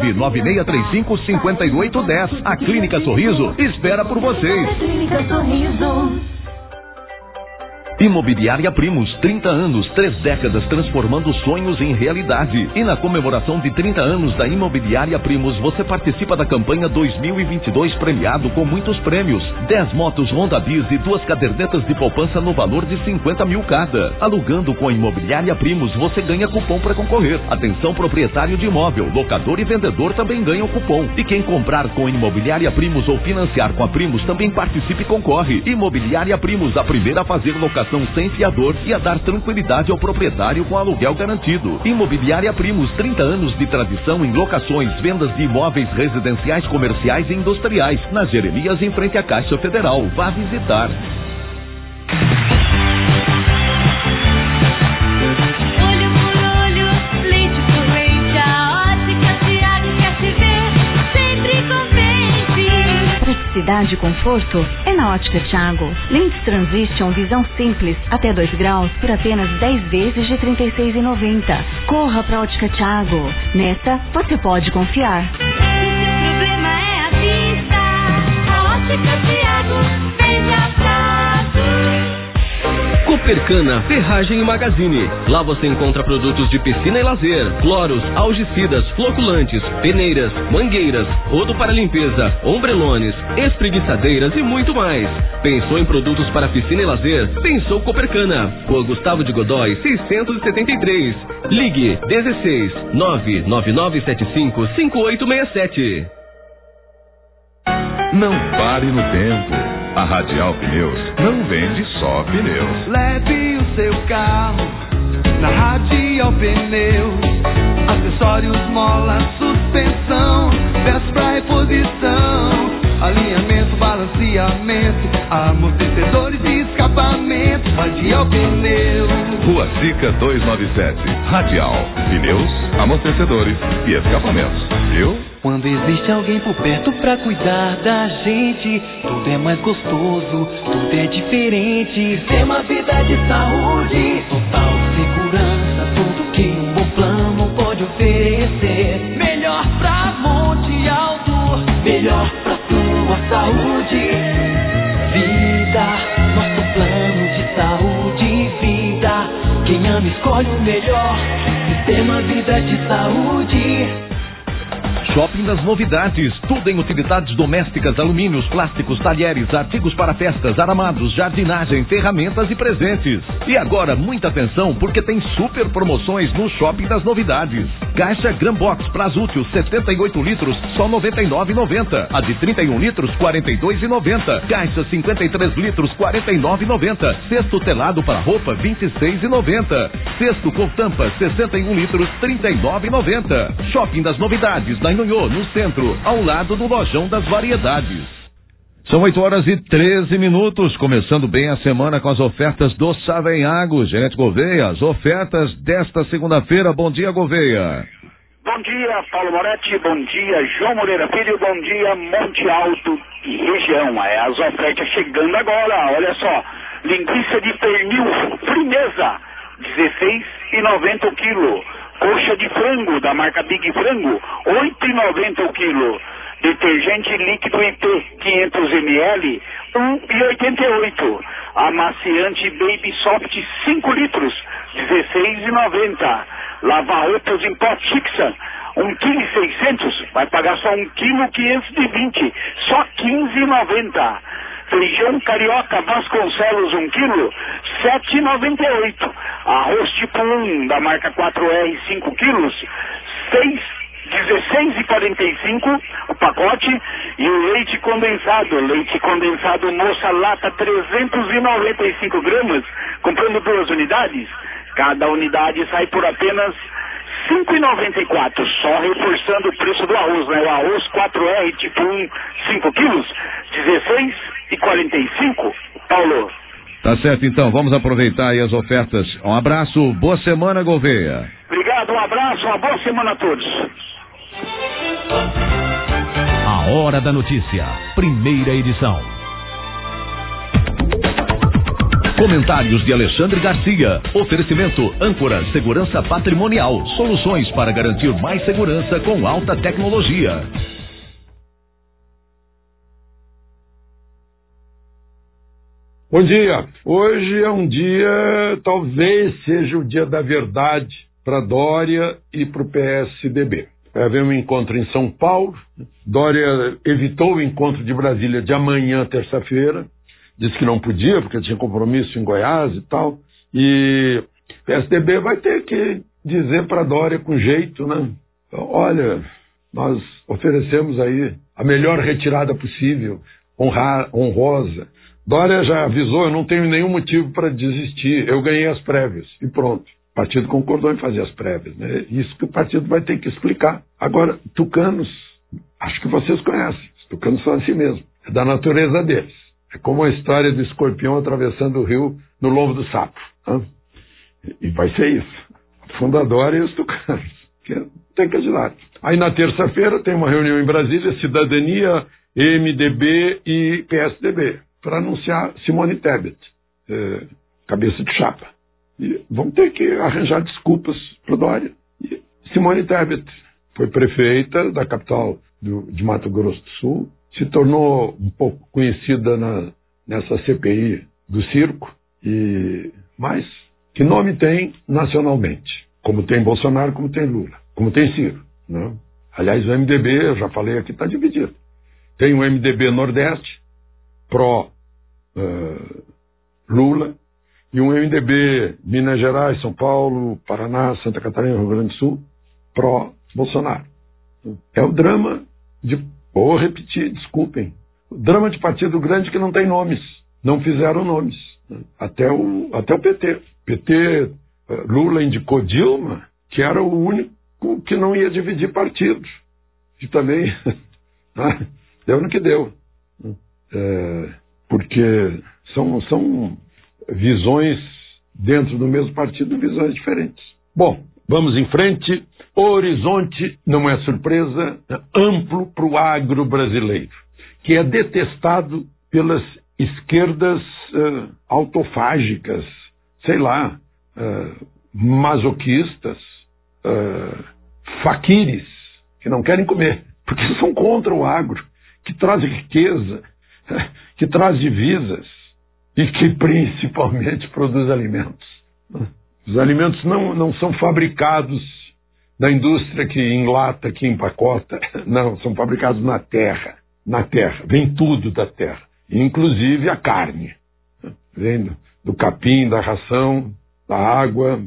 996355810. A Clínica Sorriso espera por vocês. Clínica Sorriso. Imobiliária Primos, 30 anos, 3 décadas transformando sonhos em realidade. E na comemoração de 30 anos da Imobiliária Primos, você participa da campanha 2022 premiado com muitos prêmios. 10 motos Honda Bis e 2 cadernetas de poupança no valor de 50 mil cada. Alugando com a Imobiliária Primos, você ganha cupom para concorrer. Atenção proprietário de imóvel, locador e vendedor também ganham cupom. E quem comprar com a Imobiliária Primos ou financiar com a Primos também participe e concorre. Imobiliária Primos, a primeira a fazer locação sem fiador e a dar tranquilidade ao proprietário com aluguel garantido. Imobiliária Primos, 30 anos de tradição em locações, vendas de imóveis residenciais, comerciais e industriais. Na Jeremias, em frente à Caixa Federal. Vá visitar. Praticidade e conforto é na Ótica Thiago. Lentes Transition visão simples até 2 graus por apenas 10 vezes de R$ 36,90. Corra pra Ótica Thiago. Nessa você pode confiar. O problema é a vista. A Ótica Thiago vem a Copercana, Ferragem e Magazine. Lá você encontra produtos de piscina e lazer, cloros, algicidas, floculantes, peneiras, mangueiras, rodo para limpeza, ombrelones, espreguiçadeiras e muito mais. Pensou em produtos para piscina e lazer? Pensou Copercana. Rua Gustavo de Godói, 673. Ligue 16 99975 5867. Não pare no tempo. A Radial Pneus não vende só pneus. Leve o seu carro na Radial Pneus. Acessórios, mola, suspensão, peças pra reposição, alinhamento, balanceamento, amortecedores e escapamento. Radial Pneus. Rua Zica 297. Radial Pneus, amortecedores e escapamentos. Viu? Quando existe alguém por perto pra cuidar da gente, tudo é mais gostoso, tudo é diferente. Ter uma vida de saúde, total segurança, tudo que um bom plano pode oferecer. Melhor pra Monte Alto, melhor pra tua saúde. Vida, nosso plano de saúde e vida. Quem ama escolhe o melhor, Sistema Vida de Saúde. Shopping das Novidades, tudo em utilidades domésticas, alumínios, plásticos, talheres, artigos para festas, aramados, jardinagem, ferramentas e presentes. E agora, muita atenção, porque tem super promoções no Shopping das Novidades. Caixa Grambox Prazútil, 78 litros, só R$ 99,90. A de 31 litros, R$ 42,90. Caixa 53 litros, R$ 49,90. Cesto telado para roupa, R$ 26,90. Cesto com tampa, 61 litros, R$ 39,90. Shopping das Novidades, da no centro, ao lado do Lojão das Variedades. São 8h13, começando bem a semana com as ofertas do Savenhago. Gerente Gouveia, as ofertas desta segunda-feira. Bom dia, Gouveia. Bom dia, Paulo Moretti. Bom dia, João Moreira Filho. Bom dia, Monte Alto e região. As ofertas chegando agora. Olha só, linguiça de pernil, firmeza, R$16,90 o quilo. Coxa de frango, da marca Big Frango, R$8,90 o quilo. Detergente líquido IP, 500 ml, R$1,88. Amaciante Baby Soft, 5 litros, R$16,90. Lava-roupas em pó Tixan, 1,6 kg, vai pagar só 1,520 kg, só R$15,90. Feijão carioca Vasconcelos, 1 kg, R$7,98. Arroz tipo 1 da marca 4R, 5 kg, R$16,45 o pacote. E o leite condensado moça lata, 395 gramas, comprando 2 unidades, cada unidade sai por apenas 5,94, só reforçando o preço do arroz, né? O arroz 4R tipo 1, 5 quilos, 16,45, Paulo. Tá certo, então, vamos aproveitar aí as ofertas. Um abraço, boa semana, Gouveia. Obrigado, um abraço, uma boa semana a todos. A Hora da Notícia, primeira edição. Comentários de Alexandre Garcia. Oferecimento Âncora Segurança Patrimonial. Soluções para garantir mais segurança com alta tecnologia. Bom dia. Hoje é um dia, talvez seja o dia da verdade para Dória e para o PSDB. Vai haver um encontro em São Paulo. Dória evitou o encontro de Brasília de amanhã, terça-feira. Disse que não podia, porque tinha compromisso em Goiás e tal. E o PSDB vai ter que dizer para Dória com jeito, né? Olha, nós oferecemos aí a melhor retirada possível, honrosa. Dória já avisou, eu não tenho nenhum motivo para desistir, eu ganhei as prévias e pronto. O partido concordou em fazer as prévias, né? Isso que o partido vai ter que explicar. Agora, tucanos, acho que vocês conhecem, os tucanos são assim mesmo, é da natureza deles. É como a história do escorpião atravessando o rio no lombo do sapo. Né? E vai ser isso. A Fundadora e os tucanos, que tem candidato. Aí na terça-feira tem uma reunião em Brasília, Cidadania, MDB e PSDB, para anunciar Simone Tebet, cabeça de chapa. E vão ter que arranjar desculpas para Dória. E Simone Tebet foi prefeita da capital de Mato Grosso do Sul, se tornou um pouco conhecida nessa CPI do circo, mas que nome tem nacionalmente? Como tem Bolsonaro, como tem Lula, como tem Ciro. Né? Aliás, o MDB, eu já falei aqui, está dividido. Tem o MDB Nordeste, pró-Lula, e um MDB Minas Gerais, São Paulo, Paraná, Santa Catarina, Rio Grande do Sul, pró-Bolsonaro. É o drama de... Vou repetir, desculpem. O drama de partido grande que não tem nomes. Não fizeram nomes. Até o PT. Lula indicou Dilma, que era o único que não ia dividir partidos. E também deu no que deu. Porque são visões dentro do mesmo partido, visões diferentes. Bom, vamos em frente. O horizonte, não é surpresa, é amplo para o agro brasileiro, que é detestado pelas esquerdas autofágicas, sei lá, masoquistas, faquires, que não querem comer, porque são contra o agro, que traz riqueza, que traz divisas e que principalmente produz alimentos. Os alimentos não são fabricados da indústria que enlata, que empacota. Não, são fabricados na terra. Na terra. Vem tudo da terra. Inclusive a carne. Vem do capim, da ração, da água.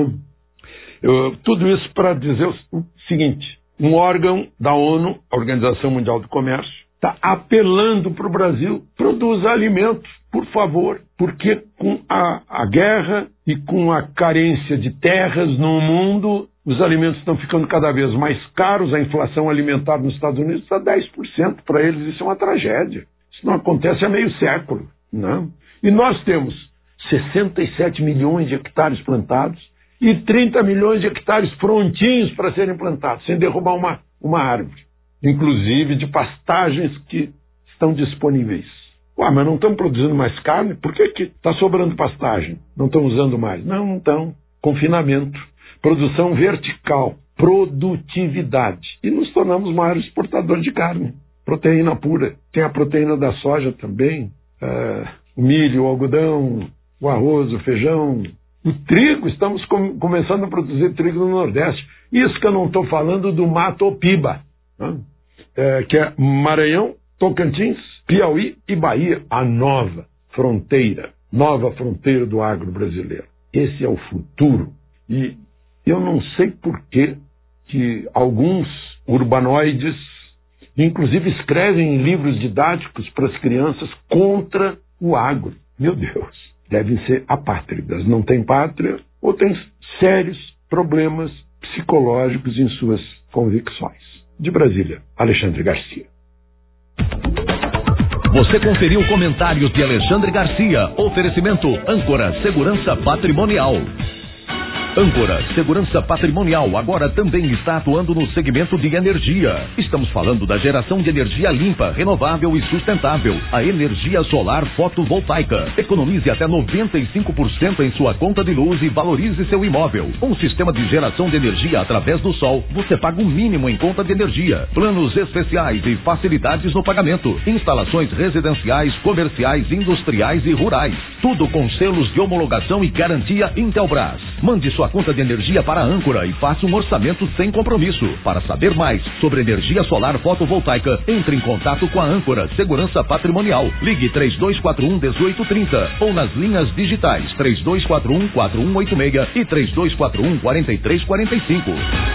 Tudo isso para dizer o seguinte. Um órgão da ONU, a Organização Mundial do Comércio, está apelando para o Brasil: produza alimentos, por favor, porque com a guerra e com a carência de terras no mundo, os alimentos estão ficando cada vez mais caros, a inflação alimentar nos Estados Unidos está 10%, para eles isso é uma tragédia. Isso não acontece há meio século. Não? E nós temos 67 milhões de hectares plantados e 30 milhões de hectares prontinhos para serem plantados, sem derrubar uma árvore. Inclusive de pastagens que estão disponíveis. Mas não estão produzindo mais carne? Por que está sobrando pastagem? Não estão usando mais? Não estão. Confinamento. Produção vertical. Produtividade. E nos tornamos o maior exportador de carne. Proteína pura. Tem a proteína da soja também. O milho, o algodão, o arroz, o feijão. O trigo. Estamos começando a produzir trigo no Nordeste. Isso que eu não estou falando do Mato Piba. Que é Maranhão, Tocantins, Piauí e Bahia, a nova fronteira do agro brasileiro. Esse é o futuro. E eu não sei por que alguns urbanoides, inclusive, escrevem livros didáticos para as crianças contra o agro. Meu Deus, devem ser apátridas. Não têm pátria ou têm sérios problemas psicológicos em suas convicções. De Brasília, Alexandre Garcia. Você conferiu comentários de Alexandre Garcia. Oferecimento Âncora Segurança Patrimonial. Âncora Segurança Patrimonial agora também está atuando no segmento de energia. Estamos falando da geração de energia limpa, renovável e sustentável. A energia solar fotovoltaica. Economize até 95% em sua conta de luz e valorize seu imóvel. Um sistema de geração de energia através do sol. Você paga o mínimo em conta de energia. Planos especiais e facilidades no pagamento. Instalações residenciais, comerciais, industriais e rurais. Tudo com selos de homologação e garantia Intelbras. Mande sua conta de energia para a Âncora e faça um orçamento sem compromisso. Para saber mais sobre energia solar fotovoltaica, entre em contato com a Âncora Segurança Patrimonial. Ligue 3241-1830 ou nas linhas digitais 3241-4186 e 3241-4345.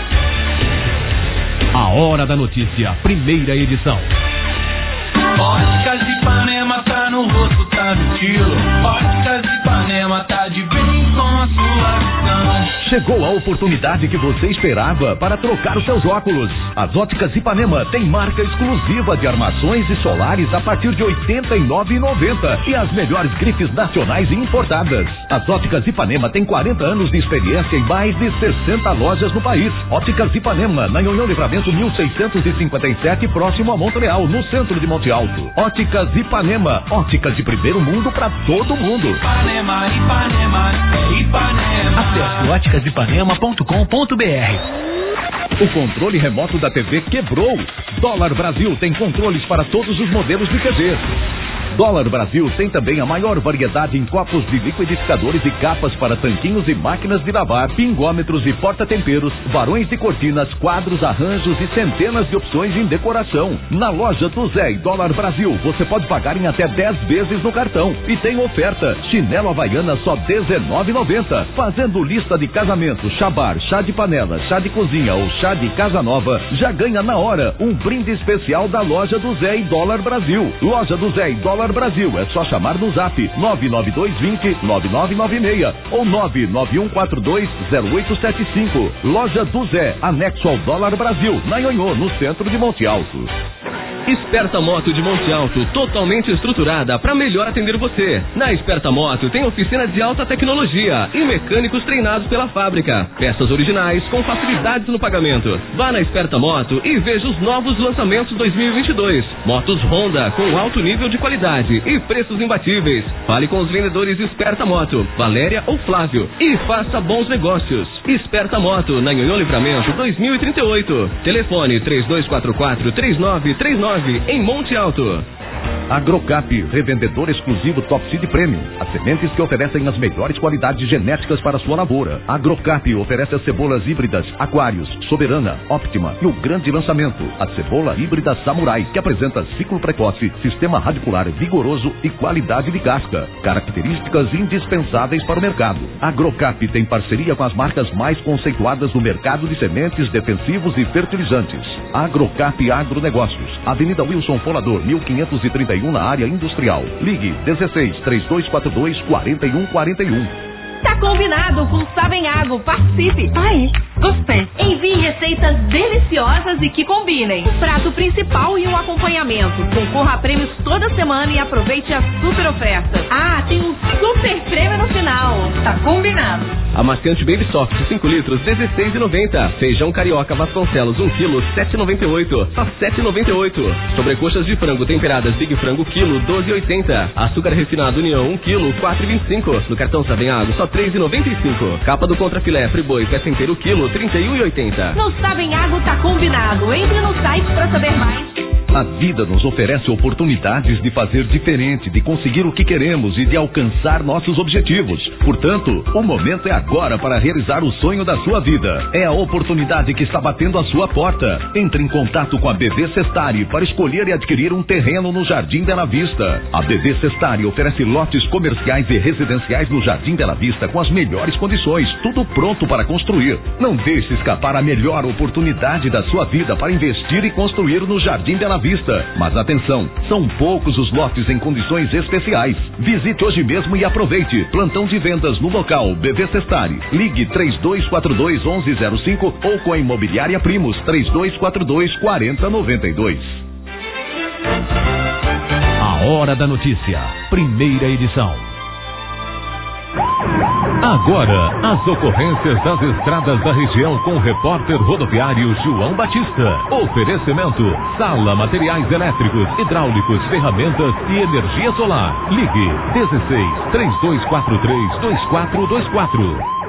A Hora da Notícia, primeira edição. Óticas de Ipanema, tá no rosto, tá no estilo. Óticas de Ipanema, tá de bem com a sua visão. Chegou a oportunidade que você esperava para trocar os seus óculos. As Óticas Ipanema tem marca exclusiva de armações e solares a partir de R$ 89,90 e as melhores grifes nacionais e importadas. As Óticas Ipanema tem 40 anos de experiência em mais de 60 lojas no país. Óticas Ipanema, na Nhonhão Livramento 1657, próximo a Montreal, no centro de Monte Alto. Óticas Ipanema, óticas de primeiro mundo para todo mundo. Ipanema, Ipanema, Ipanema. Acesse óticasipanema.com.br. O controle remoto da TV quebrou. Dólar Brasil tem controles para todos os modelos de TV. Dólar Brasil tem também a maior variedade em copos de liquidificadores e capas para tanquinhos e máquinas de lavar, pingômetros e porta-temperos, varões de cortinas, quadros, arranjos e centenas de opções em decoração. Na loja do Zé e Dólar Brasil, você pode pagar em até 10 vezes no cartão. E tem oferta, chinelo Havaiana só R$19,90. Fazendo lista de casamento, chabar, chá de panela, chá de cozinha ou chá de casa nova, já ganha na hora um brinde especial da loja do Zé e Dólar Brasil. Loja do Zé e Dólar Brasil, é só chamar no zap 99220-9996 ou 99142-0875. Loja do Zé, anexo ao Dólar Brasil, na Nhonhô, no centro de Monte Alto. Esperta Moto de Monte Alto, totalmente estruturada para melhor atender você. Na Esperta Moto tem oficina de alta tecnologia e mecânicos treinados pela fábrica. Peças originais com facilidades no pagamento. Vá na Esperta Moto e veja os novos lançamentos 2022. Motos Honda com alto nível de qualidade e preços imbatíveis. Fale com os vendedores Esperta Moto, Valéria ou Flávio, e faça bons negócios. Esperta Moto, na Nhonhão Livramento 2038. Telefone 3244-3939 em Monte Alto. Agrocap, revendedor exclusivo Top Seed Premium. As sementes que oferecem as melhores qualidades genéticas para a sua lavoura. Agrocap oferece as cebolas híbridas Aquários, Soberana, Optima e o grande lançamento, a cebola híbrida Samurai, que apresenta ciclo precoce, sistema radicular vigoroso e qualidade de casca. Características indispensáveis para o mercado. Agrocap tem parceria com as marcas mais conceituadas no mercado de sementes, defensivos e fertilizantes. Agrocap Agronegócios, Avenida Wilson Folador, 1531, na área industrial. Ligue 16-3242-4141. Tá combinado com Savenhago, participe. Ai, gostei. Envie receitas deliciosas e que combinem. Um prato principal e um acompanhamento. Concorra a prêmios toda semana e aproveite as super ofertas. Ah, tem um super prêmio no final. Tá combinado. Amascante Baby Soft 5 litros, R$16,90. Feijão Carioca Vasconcelos 1 kg, R$7,98. Só R$7,98. Sobrecoxas de frango temperadas Big Frango quilo, R$12,80. Açúcar refinado União 1 kg, R$4,25. No cartão Savenhago, só R$3,95. Capa do contrafilé Friboi peça inteiro quilo, R$31,80. No Savenhago tá combinado. Entre no site pra saber mais. A vida nos oferece oportunidades de fazer diferente, de conseguir o que queremos e de alcançar nossos objetivos. Portanto, o momento é agora para realizar o sonho da sua vida. É a oportunidade que está batendo a sua porta. Entre em contato com a BV Sestari para escolher e adquirir um terreno no Jardim Bela Vista. A BV Sestari oferece lotes comerciais e residenciais no Jardim Bela Vista com as melhores condições, tudo pronto para construir. Não deixe escapar a melhor oportunidade da sua vida para investir e construir no Jardim Bela Vista. vista. Mas atenção, são poucos os lotes em condições especiais. Visite hoje mesmo e aproveite. Plantão de vendas no local BV Sestari. Ligue 3242-1105 ou com a Imobiliária Primos 3242-4092. A Hora da Notícia, primeira edição. Agora, as ocorrências das estradas da região com o repórter rodoviário João Batista. Oferecimento: Sala Materiais Elétricos, Hidráulicos, Ferramentas e Energia Solar. Ligue 16-3243-2424.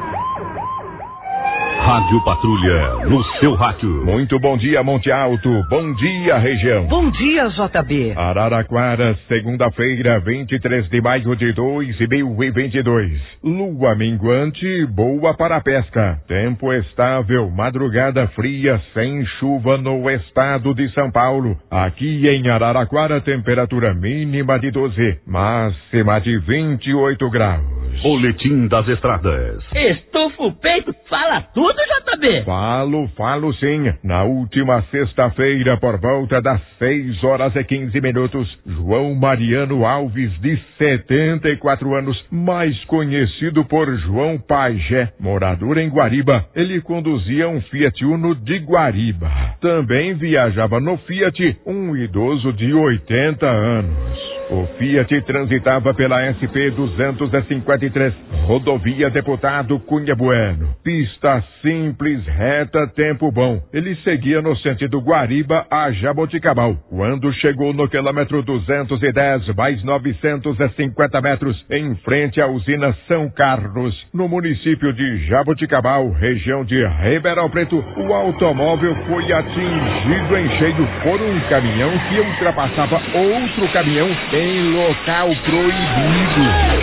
Rádio Patrulha, no seu rádio. Muito bom dia, Monte Alto. Bom dia, região. Bom dia, JB. Araraquara, segunda-feira, 23 de maio de 2022. Lua minguante, boa para a pesca. Tempo estável, madrugada fria, sem chuva no estado de São Paulo. Aqui em Araraquara, temperatura mínima de 12, máxima de 28 graus. Boletim das estradas. Estufa o peito, fala tudo, JB. Falo sim. Na última sexta-feira, por volta das 6h15, João Mariano Alves, de 74 anos, mais conhecido por João Pajé, morador em Guariba, ele conduzia um Fiat Uno de Guariba. Também viajava no Fiat um idoso de 80 anos. O Fiat transitava pela SP-253, rodovia Deputado Cunha Bueno. Pista simples, reta, tempo bom. Ele seguia no sentido Guariba a Jaboticabal. Quando chegou no quilômetro 210, mais 950 metros, em frente à usina São Carlos, no município de Jaboticabal, região de Ribeirão Preto, o automóvel foi atingido em cheio por um caminhão que ultrapassava outro caminhão em local proibido.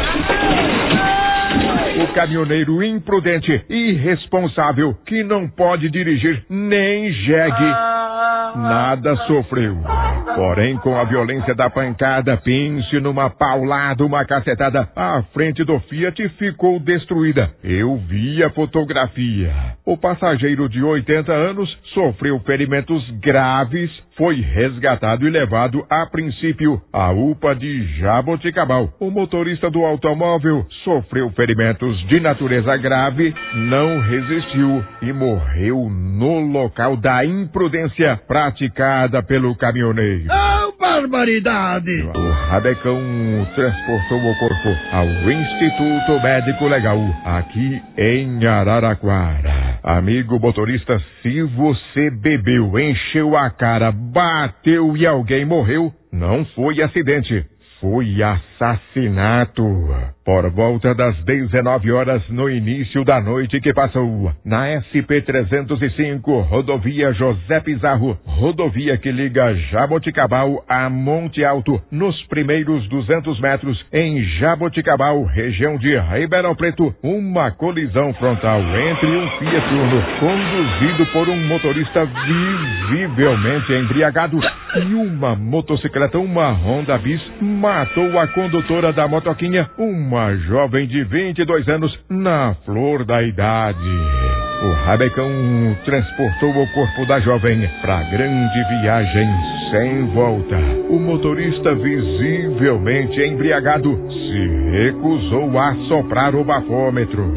O caminhoneiro imprudente, irresponsável, que não pode dirigir nem jegue, nada sofreu. Porém, com a violência da pancada, pense numa paulada, uma cacetada, a frente do Fiat ficou destruída. Eu vi a fotografia. O passageiro de 80 anos sofreu ferimentos graves, foi resgatado e levado, a princípio, à UPA de Jaboticabal. O motorista do automóvel sofreu ferimentos de natureza grave, não resistiu e morreu no local da imprudência praticada pelo caminhoneiro. Oh, barbaridade! O Rabecão transportou o corpo ao Instituto Médico Legal, aqui em Araraquara. Amigo motorista, se você bebeu, encheu a cara, bateu e alguém morreu, não foi acidente, foi assassinato. Por volta das 19 horas, no início da noite que passou, na SP-305, rodovia José Pizarro, rodovia que liga Jaboticabal a Monte Alto, nos primeiros 200 metros, em Jaboticabal, região de Ribeirão Preto, uma colisão frontal entre um Fiat Uno, conduzido por um motorista visivelmente embriagado, e uma motocicleta, uma Honda Bis, matou a condutora da motoquinha, uma jovem de 22 anos, na flor da idade. O Rabecão transportou o corpo da jovem para grande viagem sem volta. O motorista, visivelmente embriagado, se recusou a soprar o bafômetro.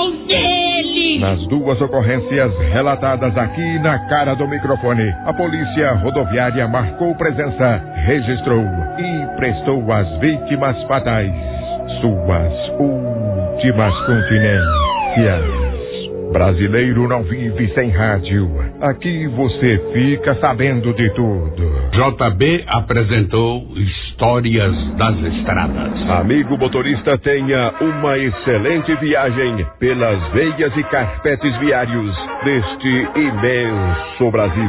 Nas duas ocorrências relatadas aqui na cara do microfone, a polícia rodoviária marcou presença, registrou e prestou às vítimas fatais suas últimas continências. Brasileiro não vive sem rádio. Aqui você fica sabendo de tudo. JB apresentou Histórias das Estradas. Amigo motorista, tenha uma excelente viagem pelas veias e carpetes viários deste imenso Brasil.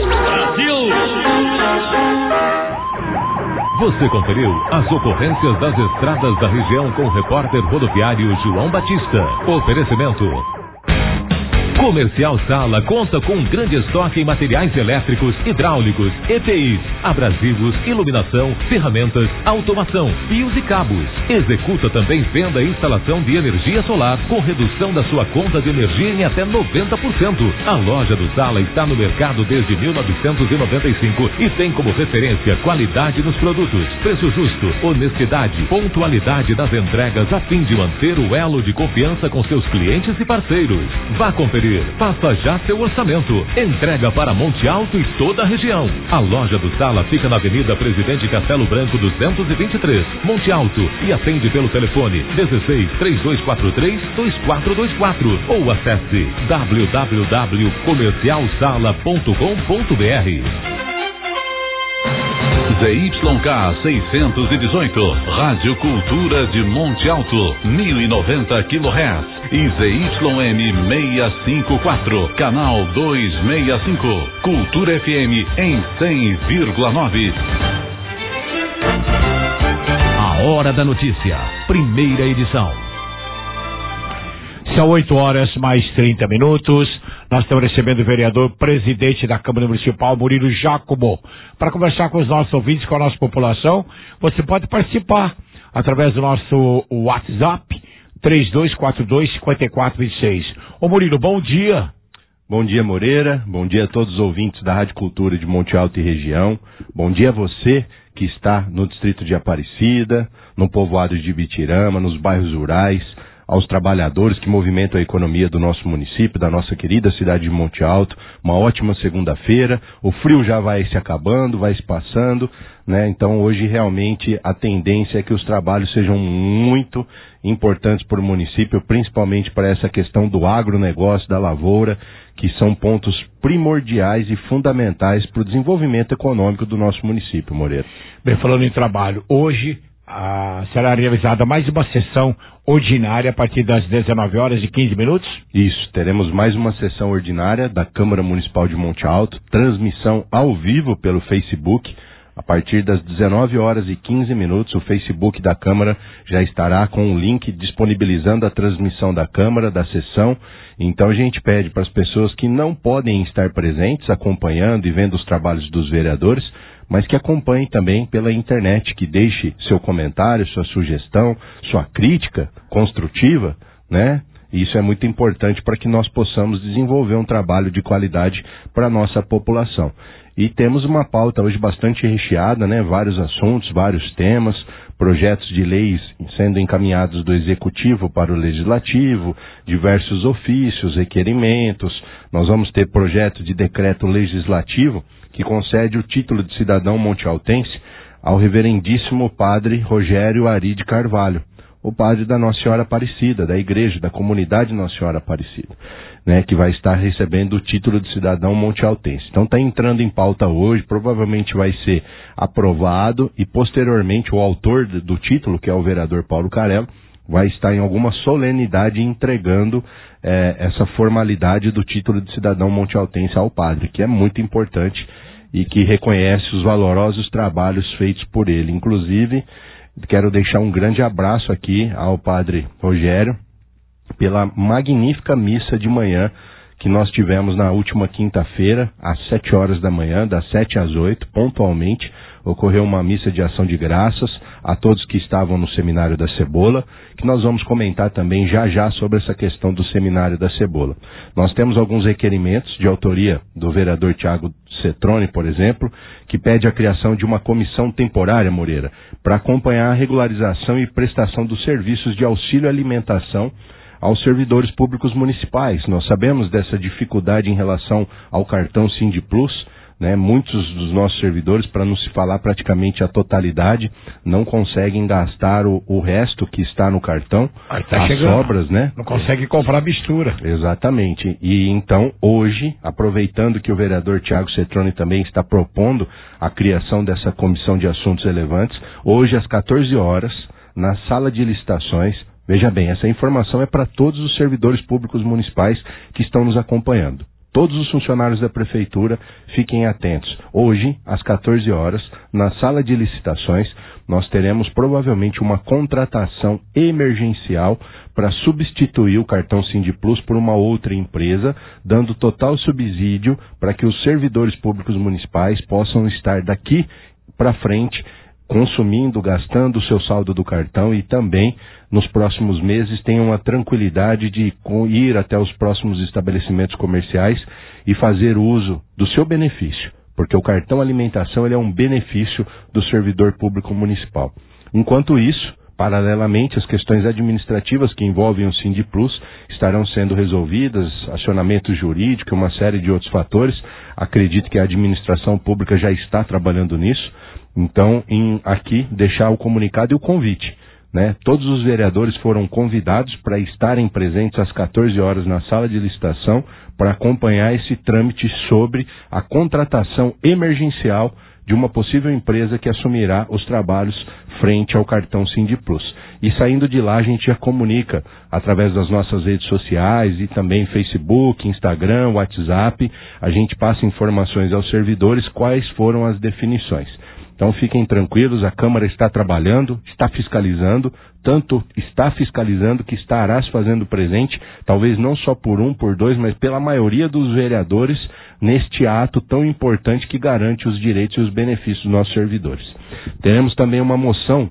Você conferiu as ocorrências das estradas da região com o repórter rodoviário João Batista. Oferecimento: Comercial Sala conta com um grande estoque em materiais elétricos, hidráulicos, EPIs, abrasivos, iluminação, ferramentas, automação, fios e cabos. Executa também venda e instalação de energia solar com redução da sua conta de energia em até 90%. A loja do Sala está no mercado desde 1995 e tem como referência qualidade nos produtos, preço justo, honestidade, pontualidade das entregas a fim de manter o elo de confiança com seus clientes e parceiros. Vá conferir, faça já seu orçamento. Entrega para Monte Alto e toda a região. A loja do Sala fica na Avenida Presidente Castelo Branco 223, Monte Alto, e atende pelo telefone 16 3243 2424 ou acesse www.comercialsala.com.br. ZYK 618, Rádio Cultura de Monte Alto, 1090 kHz e ZYM 654, canal 265, Cultura FM em 100,9. A Hora da Notícia, primeira edição. São 8h mais 30. Nós estamos recebendo o vereador, presidente da Câmara Municipal, Murilo Jácobo, para conversar com os nossos ouvintes, com a nossa população. Você pode participar através do nosso WhatsApp, 3242-5426. Ô Murilo, bom dia. Bom dia, Moreira. Bom dia a todos os ouvintes da Rádio Cultura de Monte Alto e região. Bom dia a você que está no distrito de Aparecida, no povoado de Ibitirama, nos bairros rurais, aos trabalhadores que movimentam a economia do nosso município, da nossa querida cidade de Monte Alto. Uma ótima segunda-feira. O frio já vai se acabando, vai se passando, né? Então hoje realmente a tendência é que os trabalhos sejam muito importantes para o município, principalmente para essa questão do agronegócio, da lavoura, que são pontos primordiais e fundamentais para o desenvolvimento econômico do nosso município, Moreira. Bem, falando em trabalho, hoje será realizada mais uma sessão ordinária a partir das 19h15. Isso, teremos mais uma sessão ordinária da Câmara Municipal de Monte Alto, transmissão ao vivo pelo Facebook. A partir das 19h15, o Facebook da Câmara já estará com um link disponibilizando a transmissão da Câmara, da sessão. Então a gente pede para as pessoas que não podem estar presentes, acompanhando e vendo os trabalhos dos vereadores, mas que acompanhem também pela internet, que deixe seu comentário, sua sugestão, sua crítica construtiva, né? Isso é muito importante para que nós possamos desenvolver um trabalho de qualidade para a nossa população. E temos uma pauta hoje bastante recheada, né? Vários assuntos, vários temas, projetos de leis sendo encaminhados do Executivo para o Legislativo, diversos ofícios, requerimentos. Nós vamos ter projeto de decreto legislativo que concede o título de cidadão montealtense ao reverendíssimo padre Rogério Ari de Carvalho, o padre da Nossa Senhora Aparecida, da igreja, da comunidade Nossa Senhora Aparecida, né, que vai estar recebendo o título de cidadão montealtense. Então está entrando em pauta hoje, provavelmente vai ser aprovado e posteriormente o autor do título, que é o vereador Paulo Carello, vai estar em alguma solenidade entregando essa formalidade do título de cidadão montealtense ao padre, que é muito importante e que reconhece os valorosos trabalhos feitos por ele. Inclusive, quero deixar um grande abraço aqui ao padre Rogério pela magnífica missa de manhã que nós tivemos na última quinta-feira, às 7h da manhã, das 7 às 8, pontualmente. Ocorreu uma missa de ação de graças a todos que estavam no Seminário da Cebola, que nós vamos comentar também já sobre essa questão do Seminário da Cebola. Nós temos alguns requerimentos de autoria do vereador Tiago Cetrone, por exemplo, que pede a criação de uma comissão temporária, Moreira, para acompanhar a regularização e prestação dos serviços de auxílio alimentação aos servidores públicos municipais. Nós sabemos dessa dificuldade em relação ao cartão Sindplus, né? Muitos dos nossos servidores, para não se falar praticamente a totalidade, não conseguem gastar o resto que está no cartão, as sobras, né? Não consegue comprar mistura. Exatamente. E então, hoje, aproveitando que o vereador Tiago Cetrone também está propondo a criação dessa comissão de assuntos relevantes, hoje às 14h, na sala de licitações. Veja bem, essa informação é para todos os servidores públicos municipais que estão nos acompanhando. todos os funcionários da Prefeitura fiquem atentos. Hoje, às 14 horas, na sala de licitações, nós teremos provavelmente uma contratação emergencial para substituir o cartão Sindplus por uma outra empresa, dando total subsídio para que os servidores públicos municipais possam estar daqui para frente consumindo, gastando o seu saldo do cartão e também nos próximos meses tenham a tranquilidade de ir até os próximos estabelecimentos comerciais e fazer uso do seu benefício, porque o cartão alimentação ele é um benefício do servidor público municipal. Enquanto isso, paralelamente, as questões administrativas que envolvem o Sindplus estarão sendo resolvidas, acionamento jurídico, uma série de outros fatores. Acredito que a administração pública já está trabalhando nisso. Então, aqui, deixar o comunicado e o convite, né? Todos os vereadores foram convidados para estarem presentes às 14 horas na sala de licitação para acompanhar esse trâmite sobre a contratação emergencial de uma possível empresa que assumirá os trabalhos frente ao cartão Sindplus. E saindo de lá, a gente já comunica através das nossas redes sociais e também Facebook, Instagram, WhatsApp, a gente passa informações aos servidores quais foram as definições. Então fiquem tranquilos, a Câmara está trabalhando, está fiscalizando, tanto está fiscalizando que estará se fazendo presente, talvez não só por um, por dois, mas pela maioria dos vereadores neste ato tão importante que garante os direitos e os benefícios dos nossos servidores. Teremos também uma moção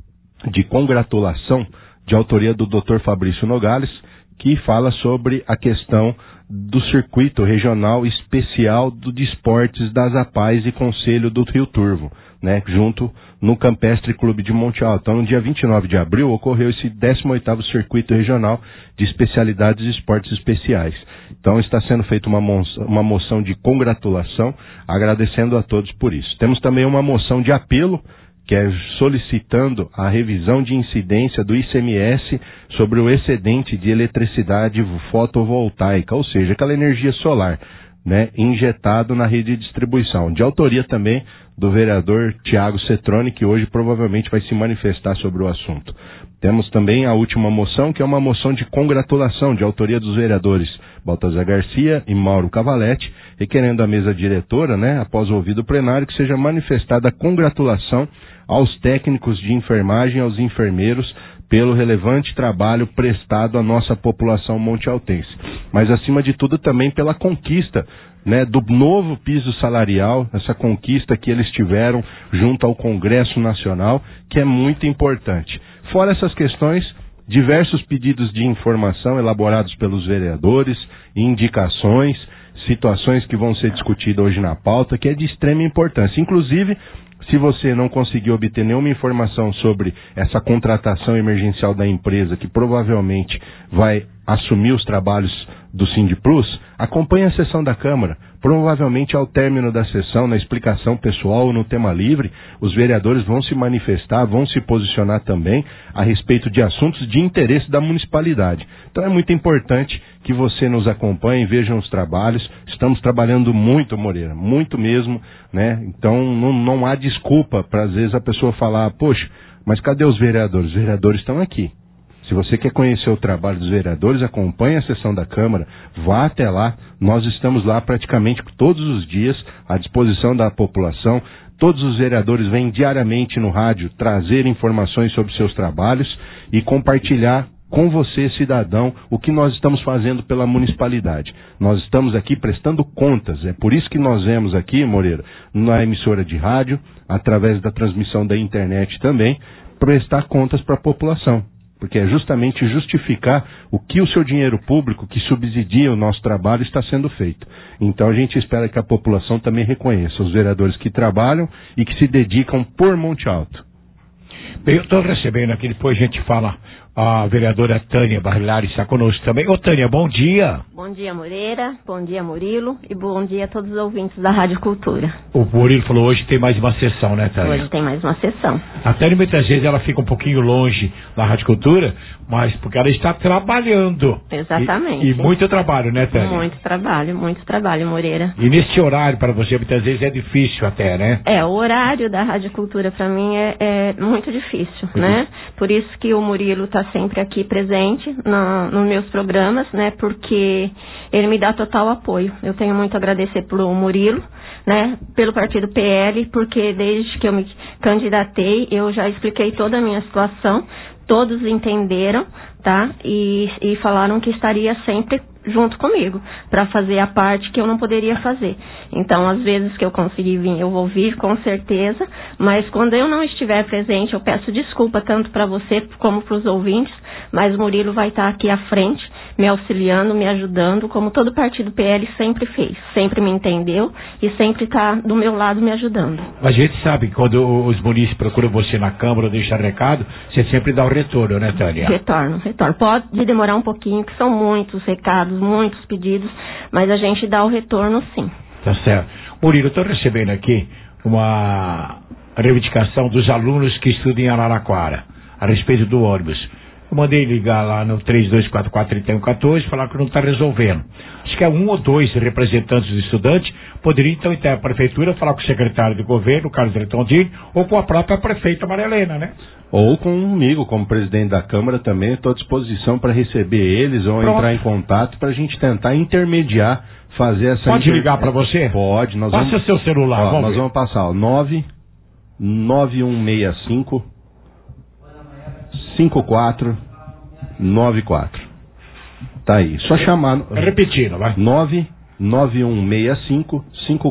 de congratulação de autoria do Dr. Fabrício Nogales, que fala sobre a questão do circuito regional especial de esportes das APAES e Conselho do Rio Turvo, né, junto no Campestre Clube de Monte Alto. Então, no dia 29 de abril, ocorreu esse 18º Circuito Regional de Especialidades e Esportes Especiais. Então, está sendo feita uma moção de congratulação, agradecendo a todos por isso. Temos também uma moção de apelo, que é solicitando a revisão de incidência do ICMS sobre o excedente de eletricidade fotovoltaica, ou seja, aquela energia solar, né, injetado na rede de distribuição, de autoria também do vereador Tiago Cetrone, que hoje provavelmente vai se manifestar sobre o assunto. Temos também a última moção, que é uma moção de congratulação, de autoria dos vereadores Baltazar Garcia e Mauro Cavalete, requerendo à mesa diretora, né, após o ouvido plenário, que seja manifestada a congratulação aos técnicos de enfermagem, aos enfermeiros, pelo relevante trabalho prestado à nossa população montealtense. Mas, acima de tudo, também pela conquista, né, do novo piso salarial, essa conquista que eles tiveram junto ao Congresso Nacional, que é muito importante. Fora essas questões, diversos pedidos de informação elaborados pelos vereadores, indicações, situações que vão ser discutidas hoje na pauta, que é de extrema importância. Inclusive, se você não conseguir obter nenhuma informação sobre essa contratação emergencial da empresa, que provavelmente vai assumir os trabalhos do Sindplus, acompanhe a sessão da Câmara. Provavelmente, ao término da sessão, na explicação pessoal ou no tema livre, os vereadores vão se manifestar, vão se posicionar também a respeito de assuntos de interesse da municipalidade. Então é muito importante que você nos acompanhe, vejam os trabalhos. Estamos trabalhando muito, Moreira, muito mesmo, né? Então não há desculpa para, às vezes, a pessoa falar, poxa, mas cadê os vereadores? Os vereadores estão aqui. Se você quer conhecer o trabalho dos vereadores, acompanhe a sessão da Câmara, vá até lá. Nós estamos lá praticamente todos os dias à disposição da população. Todos os vereadores vêm diariamente no rádio trazer informações sobre seus trabalhos e compartilhar com você, cidadão, o que nós estamos fazendo pela municipalidade. Nós estamos aqui prestando contas. É por isso que nós vemos aqui, Moreira, na emissora de rádio, através da transmissão da internet também, prestar contas para a população. Porque é justamente justificar o que o seu dinheiro público, que subsidia o nosso trabalho, está sendo feito. Então a gente espera que a população também reconheça os vereadores que trabalham e que se dedicam por Monte Alto. Bem, eu estou recebendo aqui, depois a gente fala, a vereadora Tânia Barrilari está conosco também. Ô Tânia, bom dia. Bom dia, Moreira, bom dia, Murilo, e bom dia a todos os ouvintes da Rádio Cultura. O Murilo falou hoje tem mais uma sessão, né, Tânia? Hoje tem mais uma sessão. A Tânia muitas vezes ela fica um pouquinho longe da Rádio Cultura, mas porque ela está trabalhando. Exatamente. E muito trabalho, né, Tânia? Muito trabalho, Moreira. E nesse horário para você muitas vezes é difícil até, né? O horário da Rádio Cultura para mim é muito difícil, né? Por isso que o Murilo está estar sempre aqui presente nos meus programas, né? Porque ele me dá total apoio. Eu tenho muito a agradecer pro Murilo, né? Pelo partido PL, porque desde que eu me candidatei, eu já expliquei toda a minha situação, todos entenderam, tá? E falaram que estaria sempre junto comigo, para fazer a parte que eu não poderia fazer. Então, às vezes que eu conseguir vir, eu vou vir com certeza, mas quando eu não estiver presente, eu peço desculpa tanto para você como para os ouvintes, mas o Murilo vai estar aqui à frente, me auxiliando, me ajudando, como todo partido PL sempre fez, sempre me entendeu e sempre está do meu lado me ajudando. A gente sabe que quando os munícipes procuram você na Câmara, deixar recado, você sempre dá o retorno, né, Tânia? Retorno. Pode demorar um pouquinho, que são muitos recados, muitos pedidos, mas a gente dá o retorno sim. Tá certo. Murilo, eu estou recebendo aqui uma reivindicação dos alunos que estudam em Araraquara, a respeito do ônibus. Eu mandei ligar lá no 3244-3114, falar que não está resolvendo. Acho que é 1 ou 2 representantes dos estudantes poderiam então ir até a prefeitura, falar com o secretário de governo, Carlos Retondini, ou com a própria prefeita Maria Helena, né? Ou comigo, como presidente da Câmara também, estou à disposição para receber eles ou entrar em contato para a gente tentar intermediar, fazer essa... Pode ligar para você? Pode. Passa seu celular, nós vamos passar, 99165 5494. Tá aí. Só chamar. Repetindo, vai. 99165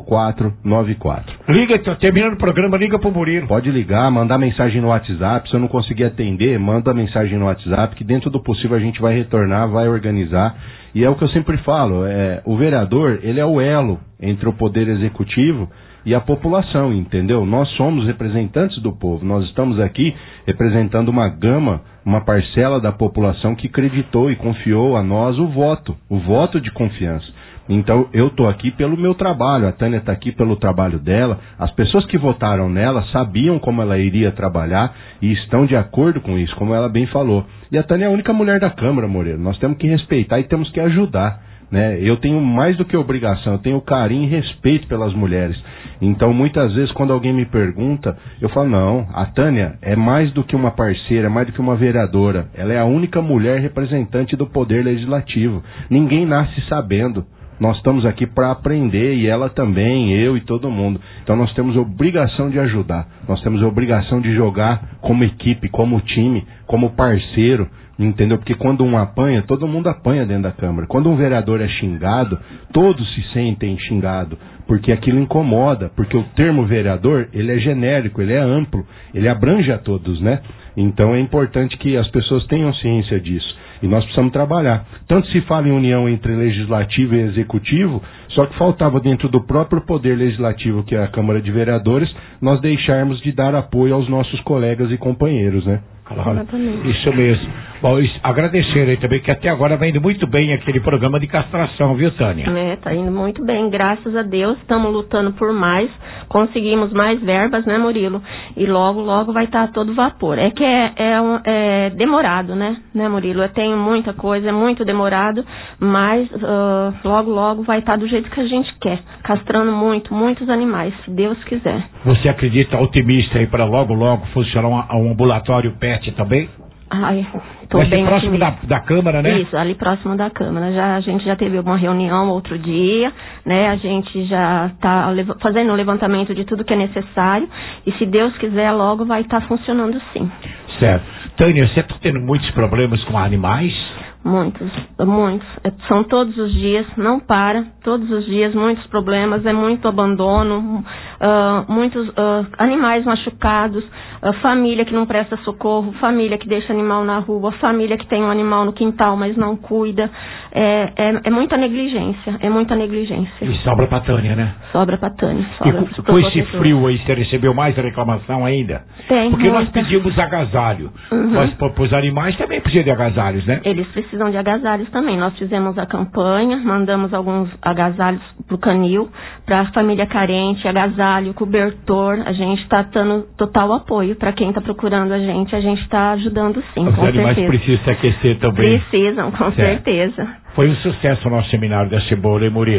5494. Liga, terminando o programa, liga pro Murilo. Pode ligar, mandar mensagem no WhatsApp. Se eu não conseguir atender, manda mensagem no WhatsApp, que dentro do possível a gente vai retornar, vai organizar. E é o que eu sempre falo, o vereador, ele é o elo entre o poder executivo e a população, entendeu? Nós somos representantes do povo, nós estamos aqui representando uma gama, uma parcela da população que acreditou e confiou a nós o voto de confiança. Então eu estou aqui pelo meu trabalho, a Tânia está aqui pelo trabalho dela, as pessoas que votaram nela sabiam como ela iria trabalhar e estão de acordo com isso, como ela bem falou. E a Tânia é a única mulher da Câmara, Moreira, nós temos que respeitar e temos que ajudar, né? Eu tenho mais do que obrigação, eu tenho carinho e respeito pelas mulheres. Então muitas vezes quando alguém me pergunta, eu falo, não, a Tânia é mais do que uma parceira, é mais do que uma vereadora, ela é a única mulher representante do poder legislativo, ninguém nasce sabendo. Nós estamos aqui para aprender e ela também, eu e todo mundo. Então nós temos a obrigação de ajudar, nós temos a obrigação de jogar como equipe, como time, como parceiro, entendeu? Porque quando um apanha, todo mundo apanha dentro da Câmara. Quando um vereador é xingado, todos se sentem xingados, porque aquilo incomoda, porque o termo vereador, ele é genérico, ele é amplo, ele abrange a todos, né? Então é importante que as pessoas tenham ciência disso. E nós precisamos trabalhar. Tanto se fala em união entre legislativo e executivo, só que faltava dentro do próprio poder legislativo, que é a Câmara de Vereadores, nós deixarmos de dar apoio aos nossos colegas e companheiros, né? Claro, isso mesmo. Bom, agradecer aí também, que até agora vai indo muito bem aquele programa de castração, viu, Tânia? Tá indo muito bem, graças a Deus, estamos lutando por mais, conseguimos mais verbas, né, Murilo? E logo, logo vai estar todo vapor. É que é demorado, né, Murilo? Eu tenho muita coisa, é muito demorado, mas logo, logo vai estar do jeito que a gente quer, castrando muitos animais, se Deus quiser. Você acredita otimista aí para logo, logo funcionar um ambulatório PET também? Ai, tô vai bem ser próximo da Câmara, né? Isso, ali próximo da Câmara. A gente já teve uma reunião outro dia, né? A gente já está fazendo um levantamento de tudo que é necessário e se Deus quiser logo vai estar funcionando sim. Certo. Tânia, você está tendo muitos problemas com animais? Muitos. São todos os dias, não para, todos os dias, muitos problemas, é muito abandono, muitos animais machucados, família que não presta socorro, família que deixa animal na rua, família que tem um animal no quintal, mas não cuida. É muita negligência, E sobra pra Tânia, né? Sobra pra Tânia. E com esse frio aí, você recebeu mais reclamação ainda? Tem. Porque nós pedimos agasalho. Mas para os animais também precisam de agasalhos, né? Eles precisam de agasalhos também. Nós fizemos a campanha, mandamos alguns agasalhos pro canil, pra família carente, agasalho, cobertor. A gente está dando total apoio para quem está procurando a gente está ajudando sim, os com animais certeza. Precisam se aquecer também. Precisam, com certeza. Foi um sucesso o nosso seminário da cebola, hein, Murilo?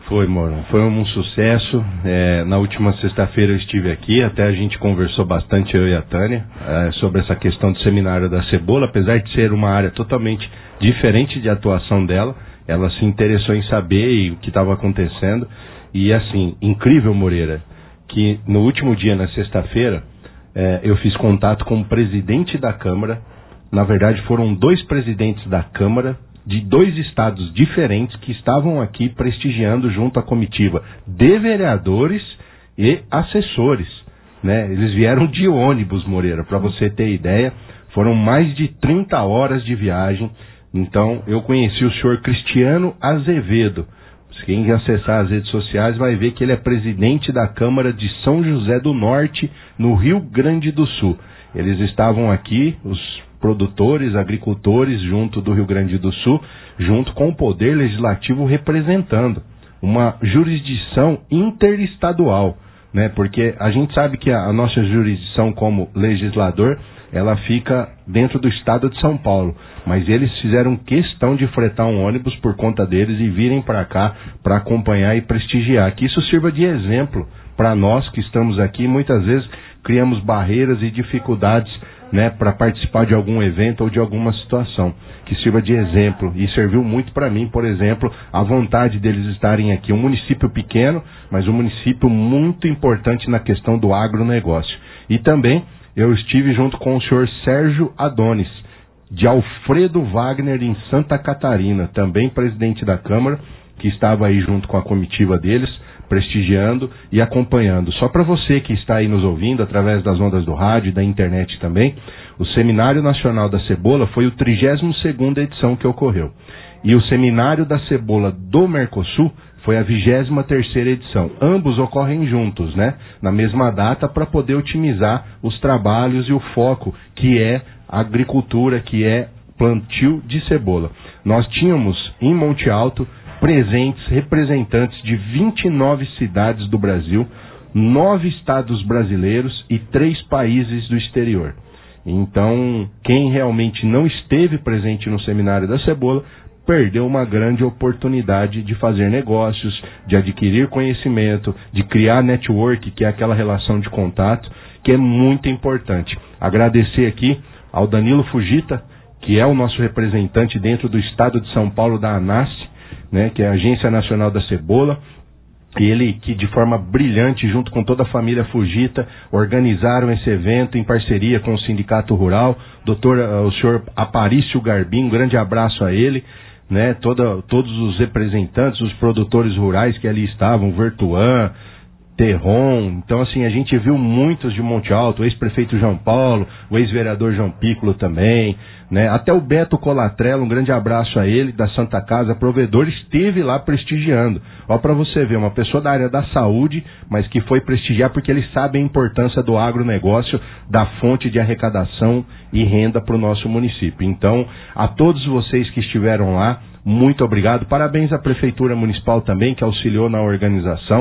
Foi, Moura. Foi um sucesso. Na última sexta-feira eu estive aqui, até a gente conversou bastante, eu e a Tânia, sobre essa questão do seminário da cebola. Apesar de ser uma área totalmente diferente de atuação dela, ela se interessou em saber o que estava acontecendo. E assim, incrível, Moreira, que no último dia, na sexta-feira, eu fiz contato com o presidente da Câmara. Na verdade, foram 2 presidentes da Câmara de 2 estados diferentes que estavam aqui prestigiando junto à comitiva de vereadores e assessores, né? Eles vieram de ônibus, Moreira, para você ter ideia. Foram mais de 30 horas de viagem. Então, eu conheci o senhor Cristiano Azevedo. Quem acessar as redes sociais vai ver que ele é presidente da Câmara de São José do Norte, no Rio Grande do Sul. Eles estavam aqui, os produtores, agricultores, junto do Rio Grande do Sul, junto com o Poder Legislativo, representando uma jurisdição interestadual, né? Porque a gente sabe que a nossa jurisdição como legislador, ela fica dentro do estado de São Paulo, mas eles fizeram questão de fretar um ônibus por conta deles e virem para cá para acompanhar e prestigiar, que isso sirva de exemplo para nós que estamos aqui. Muitas vezes criamos barreiras e dificuldades, né, para participar de algum evento ou de alguma situação, que sirva de exemplo. E serviu muito para mim, por exemplo, a vontade deles estarem aqui. Um município pequeno, mas um município muito importante na questão do agronegócio. E também eu estive junto com o senhor Sérgio Adonis, de Alfredo Wagner, em Santa Catarina, também presidente da Câmara, que estava aí junto com a comitiva deles, prestigiando e acompanhando. Só para você que está aí nos ouvindo, através das ondas do rádio e da internet também, o Seminário Nacional da Cebola foi o 32ª edição que ocorreu. E o Seminário da Cebola do Mercosul foi a 23ª edição. Ambos ocorrem juntos, né? Na mesma data, para poder otimizar os trabalhos e o foco, que é a agricultura, que é plantio de cebola. Nós tínhamos em Monte Alto presentes representantes de 29 cidades do Brasil, 9 estados brasileiros e 3 países do exterior. Então, quem realmente não esteve presente no Seminário da Cebola perdeu uma grande oportunidade de fazer negócios, de adquirir conhecimento, de criar network, que é aquela relação de contato, que é muito importante. Agradecer aqui ao Danilo Fujita, que é o nosso representante dentro do estado de São Paulo da ANACE, né, que é a Agência Nacional da Cebola, e ele que de forma brilhante, junto com toda a família Fujita, organizaram esse evento em parceria com o Sindicato Rural, o senhor Aparício Garbim, um grande abraço a ele, né, todos os representantes, os produtores rurais que ali estavam, Vertuan, Terron. Então assim, a gente viu muitos de Monte Alto, o ex-prefeito João Paulo, o ex-vereador João Piccolo também, né? Até o Beto Colatrella, um grande abraço a ele, da Santa Casa Provedor, esteve lá prestigiando. Ó, para você ver, uma pessoa da área da saúde, mas que foi prestigiar porque eles sabem a importância do agronegócio, da fonte de arrecadação e renda para o nosso município. Então, a todos vocês que estiveram lá, muito obrigado. Parabéns à Prefeitura Municipal também, que auxiliou na organização.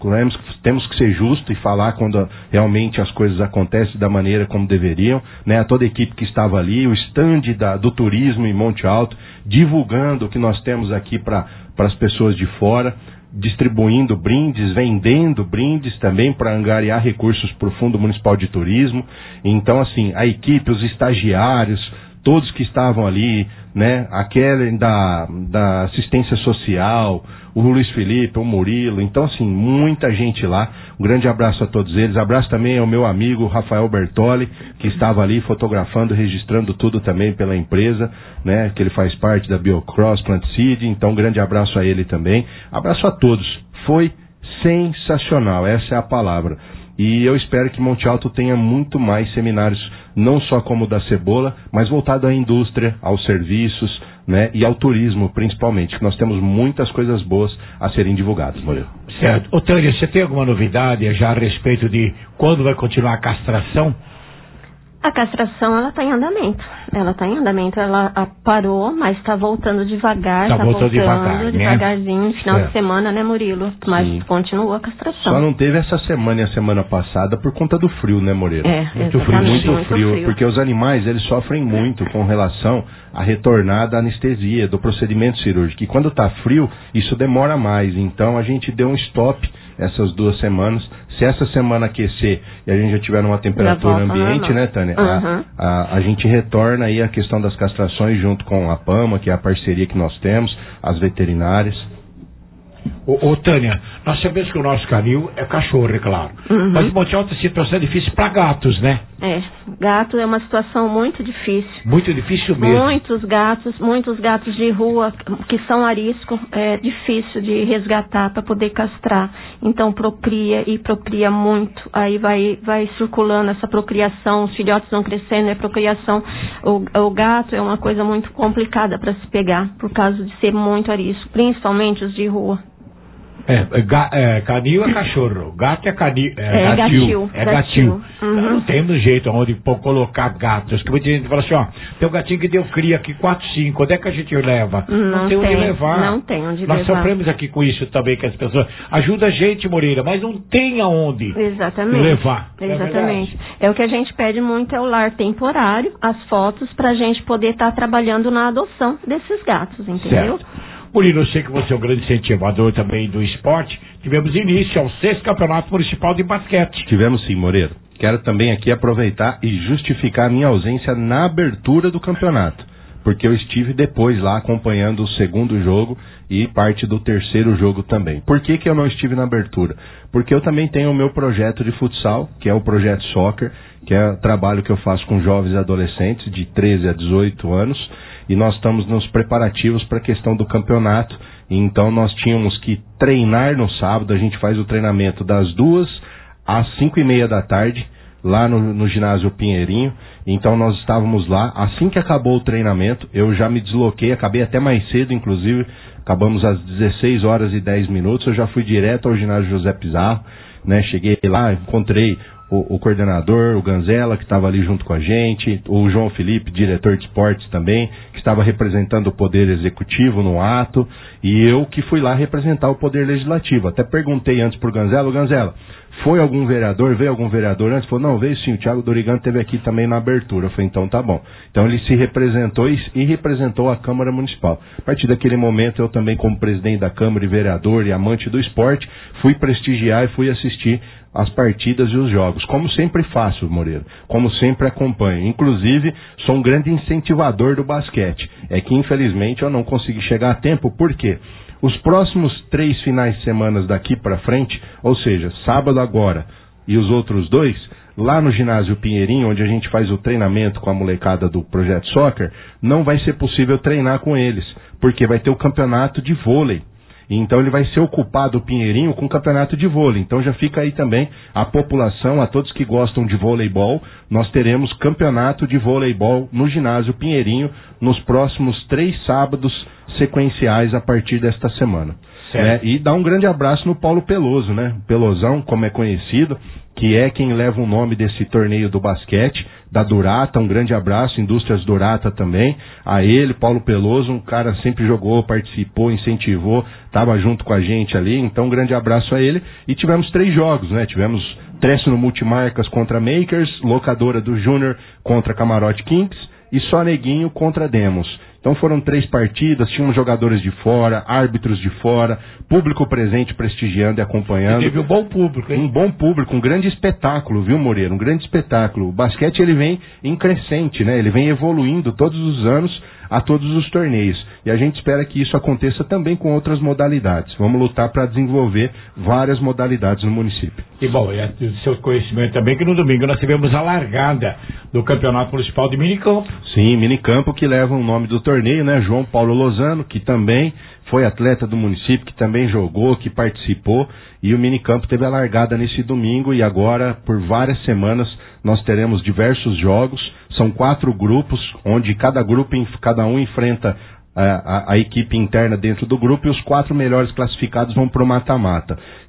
Temos que ser justos e falar quando realmente as coisas acontecem da maneira como deveriam, né? A toda a equipe que estava ali, o stand do turismo em Monte Alto, divulgando o que nós temos aqui para as pessoas de fora, distribuindo brindes, vendendo brindes também para angariar recursos para o Fundo Municipal de Turismo. Então, assim, a equipe, os estagiários, todos que estavam ali, né, aquele da assistência social, o Luiz Felipe, o Murilo, então assim, muita gente lá. Um grande abraço a todos eles. Abraço também ao meu amigo Rafael Bertoli, que estava ali fotografando, registrando tudo também pela empresa, né, que ele faz parte da Biocross Plant Seed. Então um grande abraço a ele também. Abraço a todos. Foi sensacional, essa é a palavra. E eu espero que Monte Alto tenha muito mais seminários, não só como o da cebola, mas voltado à indústria, aos serviços, né, e ao turismo principalmente, que nós temos muitas coisas boas a serem divulgadas, Moreira. Certo. Ô Tânia, você tem alguma novidade já a respeito de quando vai continuar a castração? A castração, ela está em andamento. Ela parou, mas está voltando devagar. Está voltando devagarzinho, né? Final de semana, né, Murilo? Mas Sim. continua a castração. Só não teve essa semana e a semana passada por conta do frio, né, Moreira? Muito frio. Porque os animais, eles sofrem muito com relação à retornada anestesia do procedimento cirúrgico. E quando está frio, isso demora mais. Então a gente deu um stop essas 2 semanas. Se essa semana aquecer e a gente já tiver numa temperatura ambiente, né, Tânia? A gente retorna aí a questão das castrações junto com a PAMA, que é a parceria que nós temos, as veterinárias. Ô Tânia, nós sabemos que o nosso canil é cachorro, é claro. Mas em Monte Alto a situação é difícil para gatos, né? Gato é uma situação muito difícil. Muito difícil mesmo. Muitos gatos de rua que são arisco, é difícil de resgatar para poder castrar. Então procria muito. Aí vai circulando essa procriação, os filhotes vão crescendo, é procriação. O gato é uma coisa muito complicada para se pegar, por causa de ser muito arisco, principalmente os de rua. Canil é cachorro, gato é gatil. É gatil. Não temos jeito onde colocar gatos. Que muita gente fala assim, ó, tem um gatinho que deu cria aqui, 4, 5, onde é que a gente leva? Não tem onde levar. Não tem onde levar. Nós sofremos aqui com isso também, que as pessoas ajudam a gente, Moreira, mas não tem aonde levar. Exatamente. É o que a gente pede muito, é o lar temporário, as fotos, pra gente poder estar trabalhando na adoção desses gatos, entendeu? Certo. Murilo, eu sei que você é um grande incentivador também do esporte. Tivemos início ao 6º Campeonato Municipal de Basquete. Tivemos sim, Moreira. Quero também aqui aproveitar e justificar a minha ausência na abertura do campeonato, porque eu estive depois lá acompanhando o 2º jogo e parte do 3º jogo também. Por que eu não estive na abertura? Porque eu também tenho o meu projeto de futsal, que é o Projeto Soccer, que é o trabalho que eu faço com jovens e adolescentes de 13 a 18 anos, e nós estamos nos preparativos para a questão do campeonato. Então nós tínhamos que treinar no sábado. A gente faz o treinamento das 2 às 5:30 da tarde, lá no ginásio Pinheirinho. Então nós estávamos lá. Assim que acabou o treinamento, eu já me desloquei, acabei até mais cedo, inclusive, acabamos às 16h10. Eu já fui direto ao ginásio José Pizarro, né? Cheguei lá, encontrei o coordenador, o Ganzella, que estava ali junto com a gente, o João Felipe, diretor de esportes também, que estava representando o Poder Executivo no ato, e eu que fui lá representar o Poder Legislativo. Até perguntei antes pro Ganzella, foi algum vereador, veio algum vereador antes? Falou, não, veio sim, o Thiago Dorigan esteve aqui também na abertura. Eu falei, então tá bom. Então ele se representou e representou a Câmara Municipal. A partir daquele momento, eu também, como presidente da Câmara e vereador e amante do esporte, fui prestigiar e fui assistir as partidas e os jogos, como sempre faço, Moreira, como sempre acompanho. Inclusive, sou um grande incentivador do basquete. É que, infelizmente, eu não consegui chegar a tempo. Por quê? Os próximos 3 finais de semana daqui para frente, ou seja, sábado agora e os outros 2, lá no ginásio Pinheirinho, onde a gente faz o treinamento com a molecada do Projeto Soccer, não vai ser possível treinar com eles, porque vai ter o campeonato de vôlei. Então ele vai ser ocupado o Pinheirinho com o campeonato de vôlei. Então já fica aí também a população, a todos que gostam de voleibol, nós teremos campeonato de voleibol no ginásio Pinheirinho nos próximos 3 sábados sequenciais a partir desta semana. E dá um grande abraço no Paulo Peloso, né? Pelosão, como é conhecido, que é quem leva o nome desse torneio do basquete, da Durata. Um grande abraço, Indústrias Durata também. A ele, Paulo Peloso, um cara sempre jogou, participou, incentivou, estava junto com a gente ali. Então, um grande abraço a ele. E tivemos 3 jogos, né? Tivemos Tresso no Multimarcas contra Makers, Locadora do Júnior contra Camarote Kings e Só Neguinho contra Demos. Então foram 3 partidas, tínhamos jogadores de fora, árbitros de fora, público presente prestigiando e acompanhando. E teve um bom público, hein? Um bom público, um grande espetáculo, viu, Moreira? Um grande espetáculo. O basquete, ele vem em crescente, né? Ele vem evoluindo todos os anos a todos os torneios. E a gente espera que isso aconteça também com outras modalidades. Vamos lutar para desenvolver várias modalidades no município. E bom, é do seu conhecimento também que no domingo nós tivemos a largada do Campeonato Municipal de Minicampo. Sim, Minicampo, que leva o nome do torneio, né? João Paulo Lozano, que também foi atleta do município, que também jogou, que participou, e o Minicampo teve a largada nesse domingo, e agora, por várias semanas, nós teremos diversos jogos. São 4 grupos, onde cada um enfrenta a equipe interna dentro do grupo, e os 4 melhores classificados vão para o mata-mata.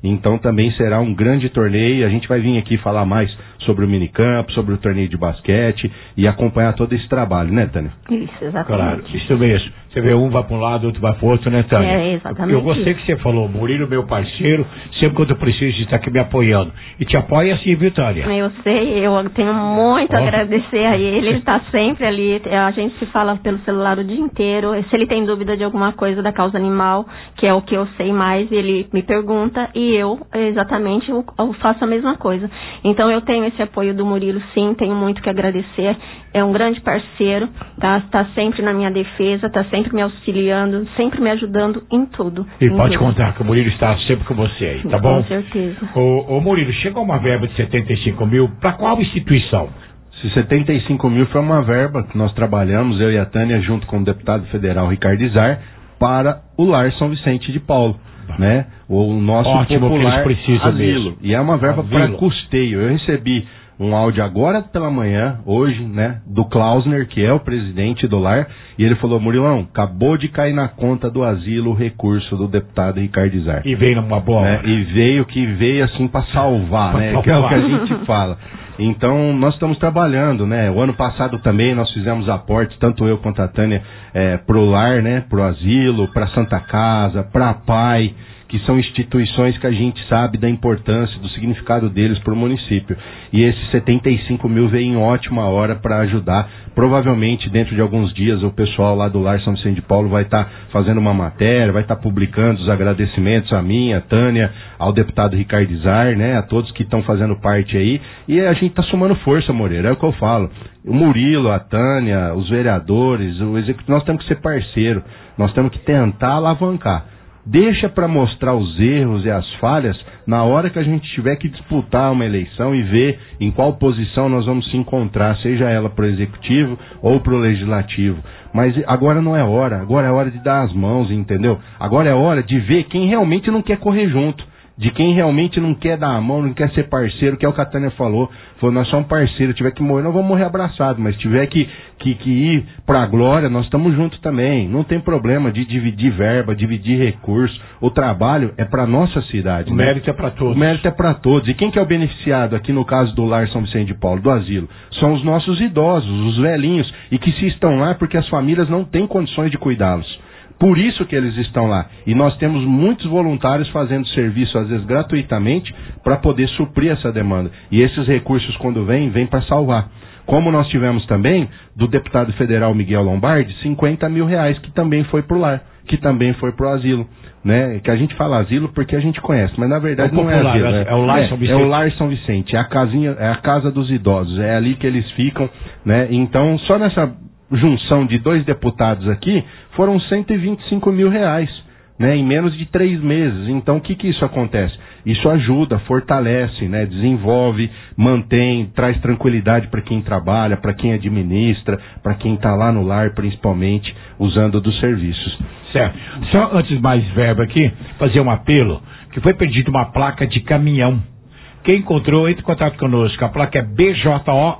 Então também será um grande torneio. A gente vai vir aqui falar mais sobre o minicampo, sobre o torneio de basquete e acompanhar todo esse trabalho, né, Tânia? Isso, exatamente. Claro, isso mesmo. Você vê, um vai para um lado, outro vai para o outro, né, Tânia? É, exatamente. Eu gostei que você falou, Murilo, meu parceiro, sempre quando eu preciso está aqui me apoiando. E te apoia assim, viu, Tânia? Eu sei, eu tenho muito a agradecer a ele está sempre ali, a gente se fala pelo celular o dia inteiro, se ele tem dúvida de alguma coisa da causa animal, que é o que eu sei mais, ele me pergunta e eu, exatamente, eu faço a mesma coisa. Então eu tenho esse apoio do Murilo, sim, tenho muito que agradecer, é um grande parceiro, tá sempre na minha defesa, tá sempre me auxiliando, sempre me ajudando em tudo. E pode contar que o Murilo está sempre com você aí, tá bom? Com certeza. Ô Murilo, chegou uma verba de 75 mil, para qual instituição? Se 75 mil foi uma verba que nós trabalhamos, eu e a Tânia, junto com o deputado federal Ricardo Izar, para o Lar São Vicente de Paulo, né? O nosso Ótimo, popular que eles precisam asilo. mesmo. E é uma verba para custeio. Eu recebi um áudio agora pela manhã, hoje, né, do Klausner, que é o presidente do Lar, e ele falou, Murilão, acabou de cair na conta do asilo o recurso do deputado Ricardo Izar. E veio numa boa hora. E veio assim para salvar, né, que é o que a gente fala. Então, nós estamos trabalhando, né? O ano passado também nós fizemos aportes, tanto eu quanto a Tânia, pro Lar, né? Pro asilo, pra Santa Casa, pra PAI, que são instituições que a gente sabe da importância, do significado deles para o município. E esses 75 mil veio em ótima hora para ajudar. Provavelmente, dentro de alguns dias, o pessoal lá do Lar São Vicente de Paulo vai estar fazendo uma matéria, vai estar publicando os agradecimentos a mim, a Tânia, ao deputado Ricardo Izar, né, a todos que estão fazendo parte aí. E a gente está somando força, Moreira, é o que eu falo. O Murilo, a Tânia, os vereadores, o executivo, nós temos que ser parceiro, nós temos que tentar alavancar. Deixa para mostrar os erros e as falhas na hora que a gente tiver que disputar uma eleição e ver em qual posição nós vamos se encontrar, seja ela para o executivo ou para o legislativo. Mas agora não é hora, agora é hora de dar as mãos, entendeu? Agora é hora de ver quem realmente não quer correr junto, de quem realmente não quer dar a mão, não quer ser parceiro, que é o que a Tânia falou. Falou, nós somos parceiros, tiver que morrer, nós vamos morrer abraçados, mas tiver que ir pra glória, nós estamos juntos também. Não tem problema de dividir verba, dividir recurso. O trabalho é pra nossa cidade. O mérito é pra todos. O mérito é pra todos. E quem que é o beneficiado aqui no caso do Lar São Vicente de Paulo, do asilo? São os nossos idosos, os velhinhos, e que se estão lá porque as famílias não têm condições de cuidá-los. Por isso que eles estão lá. E nós temos muitos voluntários fazendo serviço, às vezes gratuitamente, para poder suprir essa demanda. E esses recursos, quando vêm para salvar. Como nós tivemos também, do deputado federal Miguel Lombardi, 50 mil reais, que também foi pro lar, que também foi pro asilo. Né? Que a gente fala asilo porque a gente conhece, mas na verdade não é asilo. É o Lar São Vicente. É o Lar São Vicente, é a casinha, é a casa dos idosos, é ali que eles ficam, né? Então, só nessa junção de 2 deputados aqui, foram 125 mil reais, né, em menos de 3 meses. Então, o que isso acontece? Isso ajuda, fortalece, né, desenvolve, mantém, traz tranquilidade para quem trabalha, para quem administra, para quem está lá no lar, principalmente, usando dos serviços. Certo. Só antes mais verba aqui, fazer um apelo, que foi perdida uma placa de caminhão. Quem encontrou, entre em contato conosco. A placa é BJO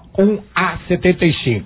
1A75.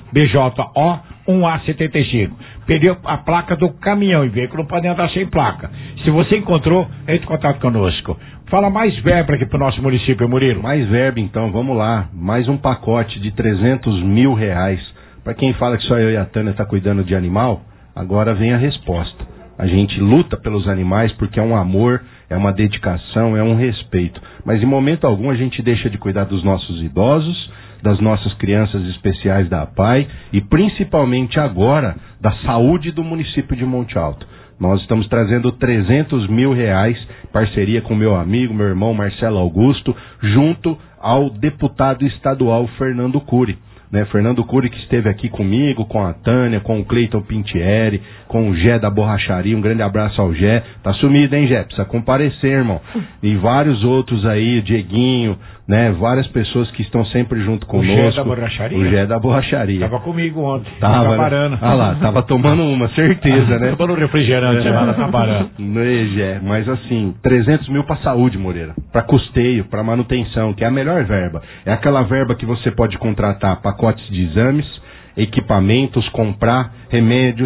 BJO 1A75. Perdeu a placa do caminhão e veículo não pode andar sem placa. Se você encontrou, entre em contato conosco. Fala mais verba aqui pro nosso município, Murilo. Mais verba, então, vamos lá. Mais um pacote de 300 mil reais. Para quem fala que só eu e a Tânia tá cuidando de animal, agora vem a resposta. A gente luta pelos animais porque é um amor, é uma dedicação, é um respeito. Mas em momento algum a gente deixa de cuidar dos nossos idosos, das nossas crianças especiais da APAI e principalmente agora da saúde do município de Monte Alto. Nós estamos trazendo 300 mil reais, parceria com meu amigo, meu irmão Marcelo Augusto, junto ao deputado estadual Fernando Cury. Né, Fernando Cury, que esteve aqui comigo, com a Tânia, com o Cleiton Pintieri, com o Gé da Borracharia. Um grande abraço ao Gé. Tá sumido, hein, Gé? Precisa comparecer, irmão. E vários outros aí, Dieguinho, né? Várias pessoas que estão sempre junto conosco. O Gé da Borracharia? O Gé da Borracharia. Tava comigo ontem. Tava parando. Ah lá, tava tomando uma, certeza, né? Tomando refrigerante lá na Tabarã. Gé, mas assim, 300 mil pra saúde, Moreira. Pra custeio, pra manutenção, que é a melhor verba. É aquela verba que você pode contratar pacotes de exames, equipamentos, comprar remédios,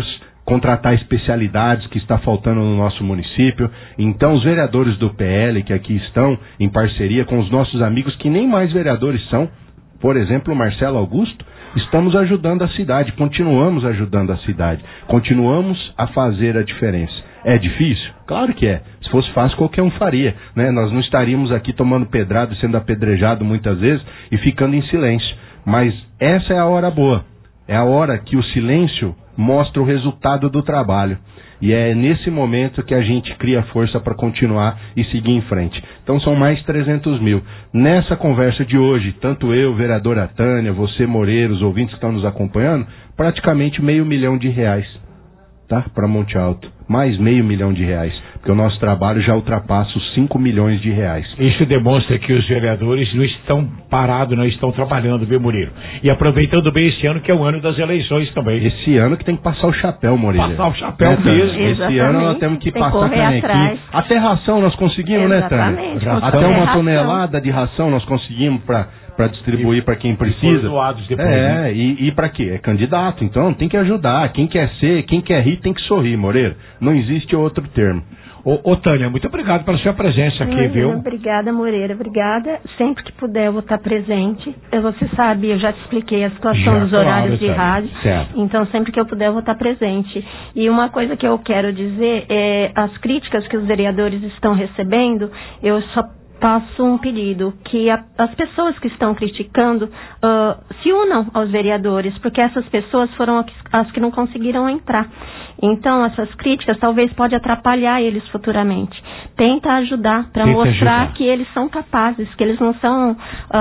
contratar especialidades que está faltando no nosso município. Então, os vereadores do PL que aqui estão em parceria com os nossos amigos que nem mais vereadores são, por exemplo, o Marcelo Augusto, estamos ajudando a cidade, continuamos ajudando a cidade, continuamos a fazer a diferença. É difícil? Claro que é. Se fosse fácil, qualquer um faria, né? Nós não estaríamos aqui tomando pedrado, sendo apedrejado muitas vezes e ficando em silêncio. Mas essa é a hora boa. É a hora que o silêncio mostra o resultado do trabalho. E é nesse momento que a gente cria força para continuar e seguir em frente. Então são mais 300 mil. Nessa conversa de hoje, tanto eu, vereadora Tânia, você, Moreira, os ouvintes que estão nos acompanhando, praticamente R$500 mil, tá? Para Monte Alto. Mais R$500 mil. Porque o nosso trabalho já ultrapassa os R$5 milhões. Isso demonstra que os vereadores não estão parados, não estão trabalhando, viu, Murilo? E aproveitando bem esse ano, que é o ano das eleições também. Esse ano que tem que passar o chapéu, Moreira. Passar o chapéu mesmo. Esse ano nós temos que passar canequinha. Até ração nós conseguimos, exatamente, né, Tânia? Até uma tonelada de ração nós conseguimos para distribuir para quem precisa. Depois, né? E para quê? É candidato, então tem que ajudar. Quem quer ser, quem quer rir tem que sorrir, Moreira. Não existe outro termo. Ô Tânia, muito obrigado pela sua presença aqui, viu? Obrigada, Moreira, obrigada. Sempre que puder eu vou estar presente. Você sabe, eu já te expliquei a situação dos horários de rádio. Certo. Então sempre que eu puder eu vou estar presente. E uma coisa que eu quero dizer é as críticas que os vereadores estão recebendo, eu só faço um pedido, que as pessoas que estão criticando se unam aos vereadores, porque essas pessoas foram as que não conseguiram entrar. Então, essas críticas talvez pode atrapalhar eles futuramente. Tenta ajudar para mostrar que eles são capazes, que eles não são,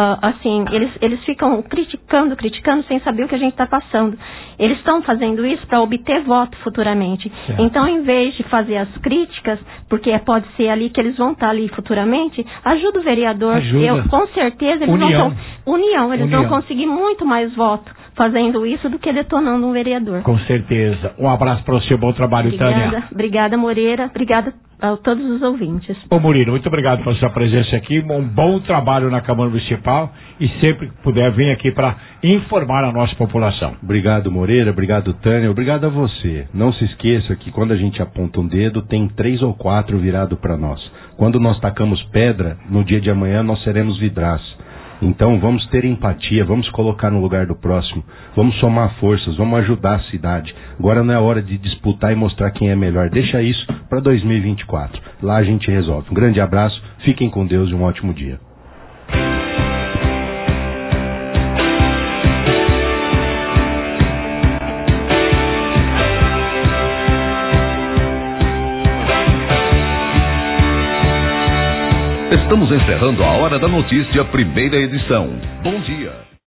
eles ficam criticando sem saber o que a gente está passando. Eles estão fazendo isso para obter voto futuramente. Certo. Então, em vez de fazer as críticas, porque pode ser ali que eles vão estar ali futuramente, ajuda o vereador. Com certeza eles vão conseguir muito mais voto fazendo isso do que detonando um vereador. Com certeza. Um abraço para você, bom trabalho, Tânia. Obrigada, Moreira. Obrigada a todos os ouvintes. Ô Murilo, muito obrigado pela sua presença aqui. Um bom trabalho na Câmara Municipal e sempre que puder, vem aqui para informar a nossa população. Obrigado, Moreira. Obrigado, Tânia. Obrigado a você. Não se esqueça que quando a gente aponta um dedo, tem 3 ou 4 virado para nós. Quando nós tacamos pedra, no dia de amanhã nós seremos vidraço. Então vamos ter empatia, vamos colocar no lugar do próximo, vamos somar forças, vamos ajudar a cidade. Agora não é hora de disputar e mostrar quem é melhor, deixa isso para 2024. Lá a gente resolve. Um grande abraço, fiquem com Deus e um ótimo dia. Estamos encerrando a Hora da Notícia, primeira edição. Bom dia.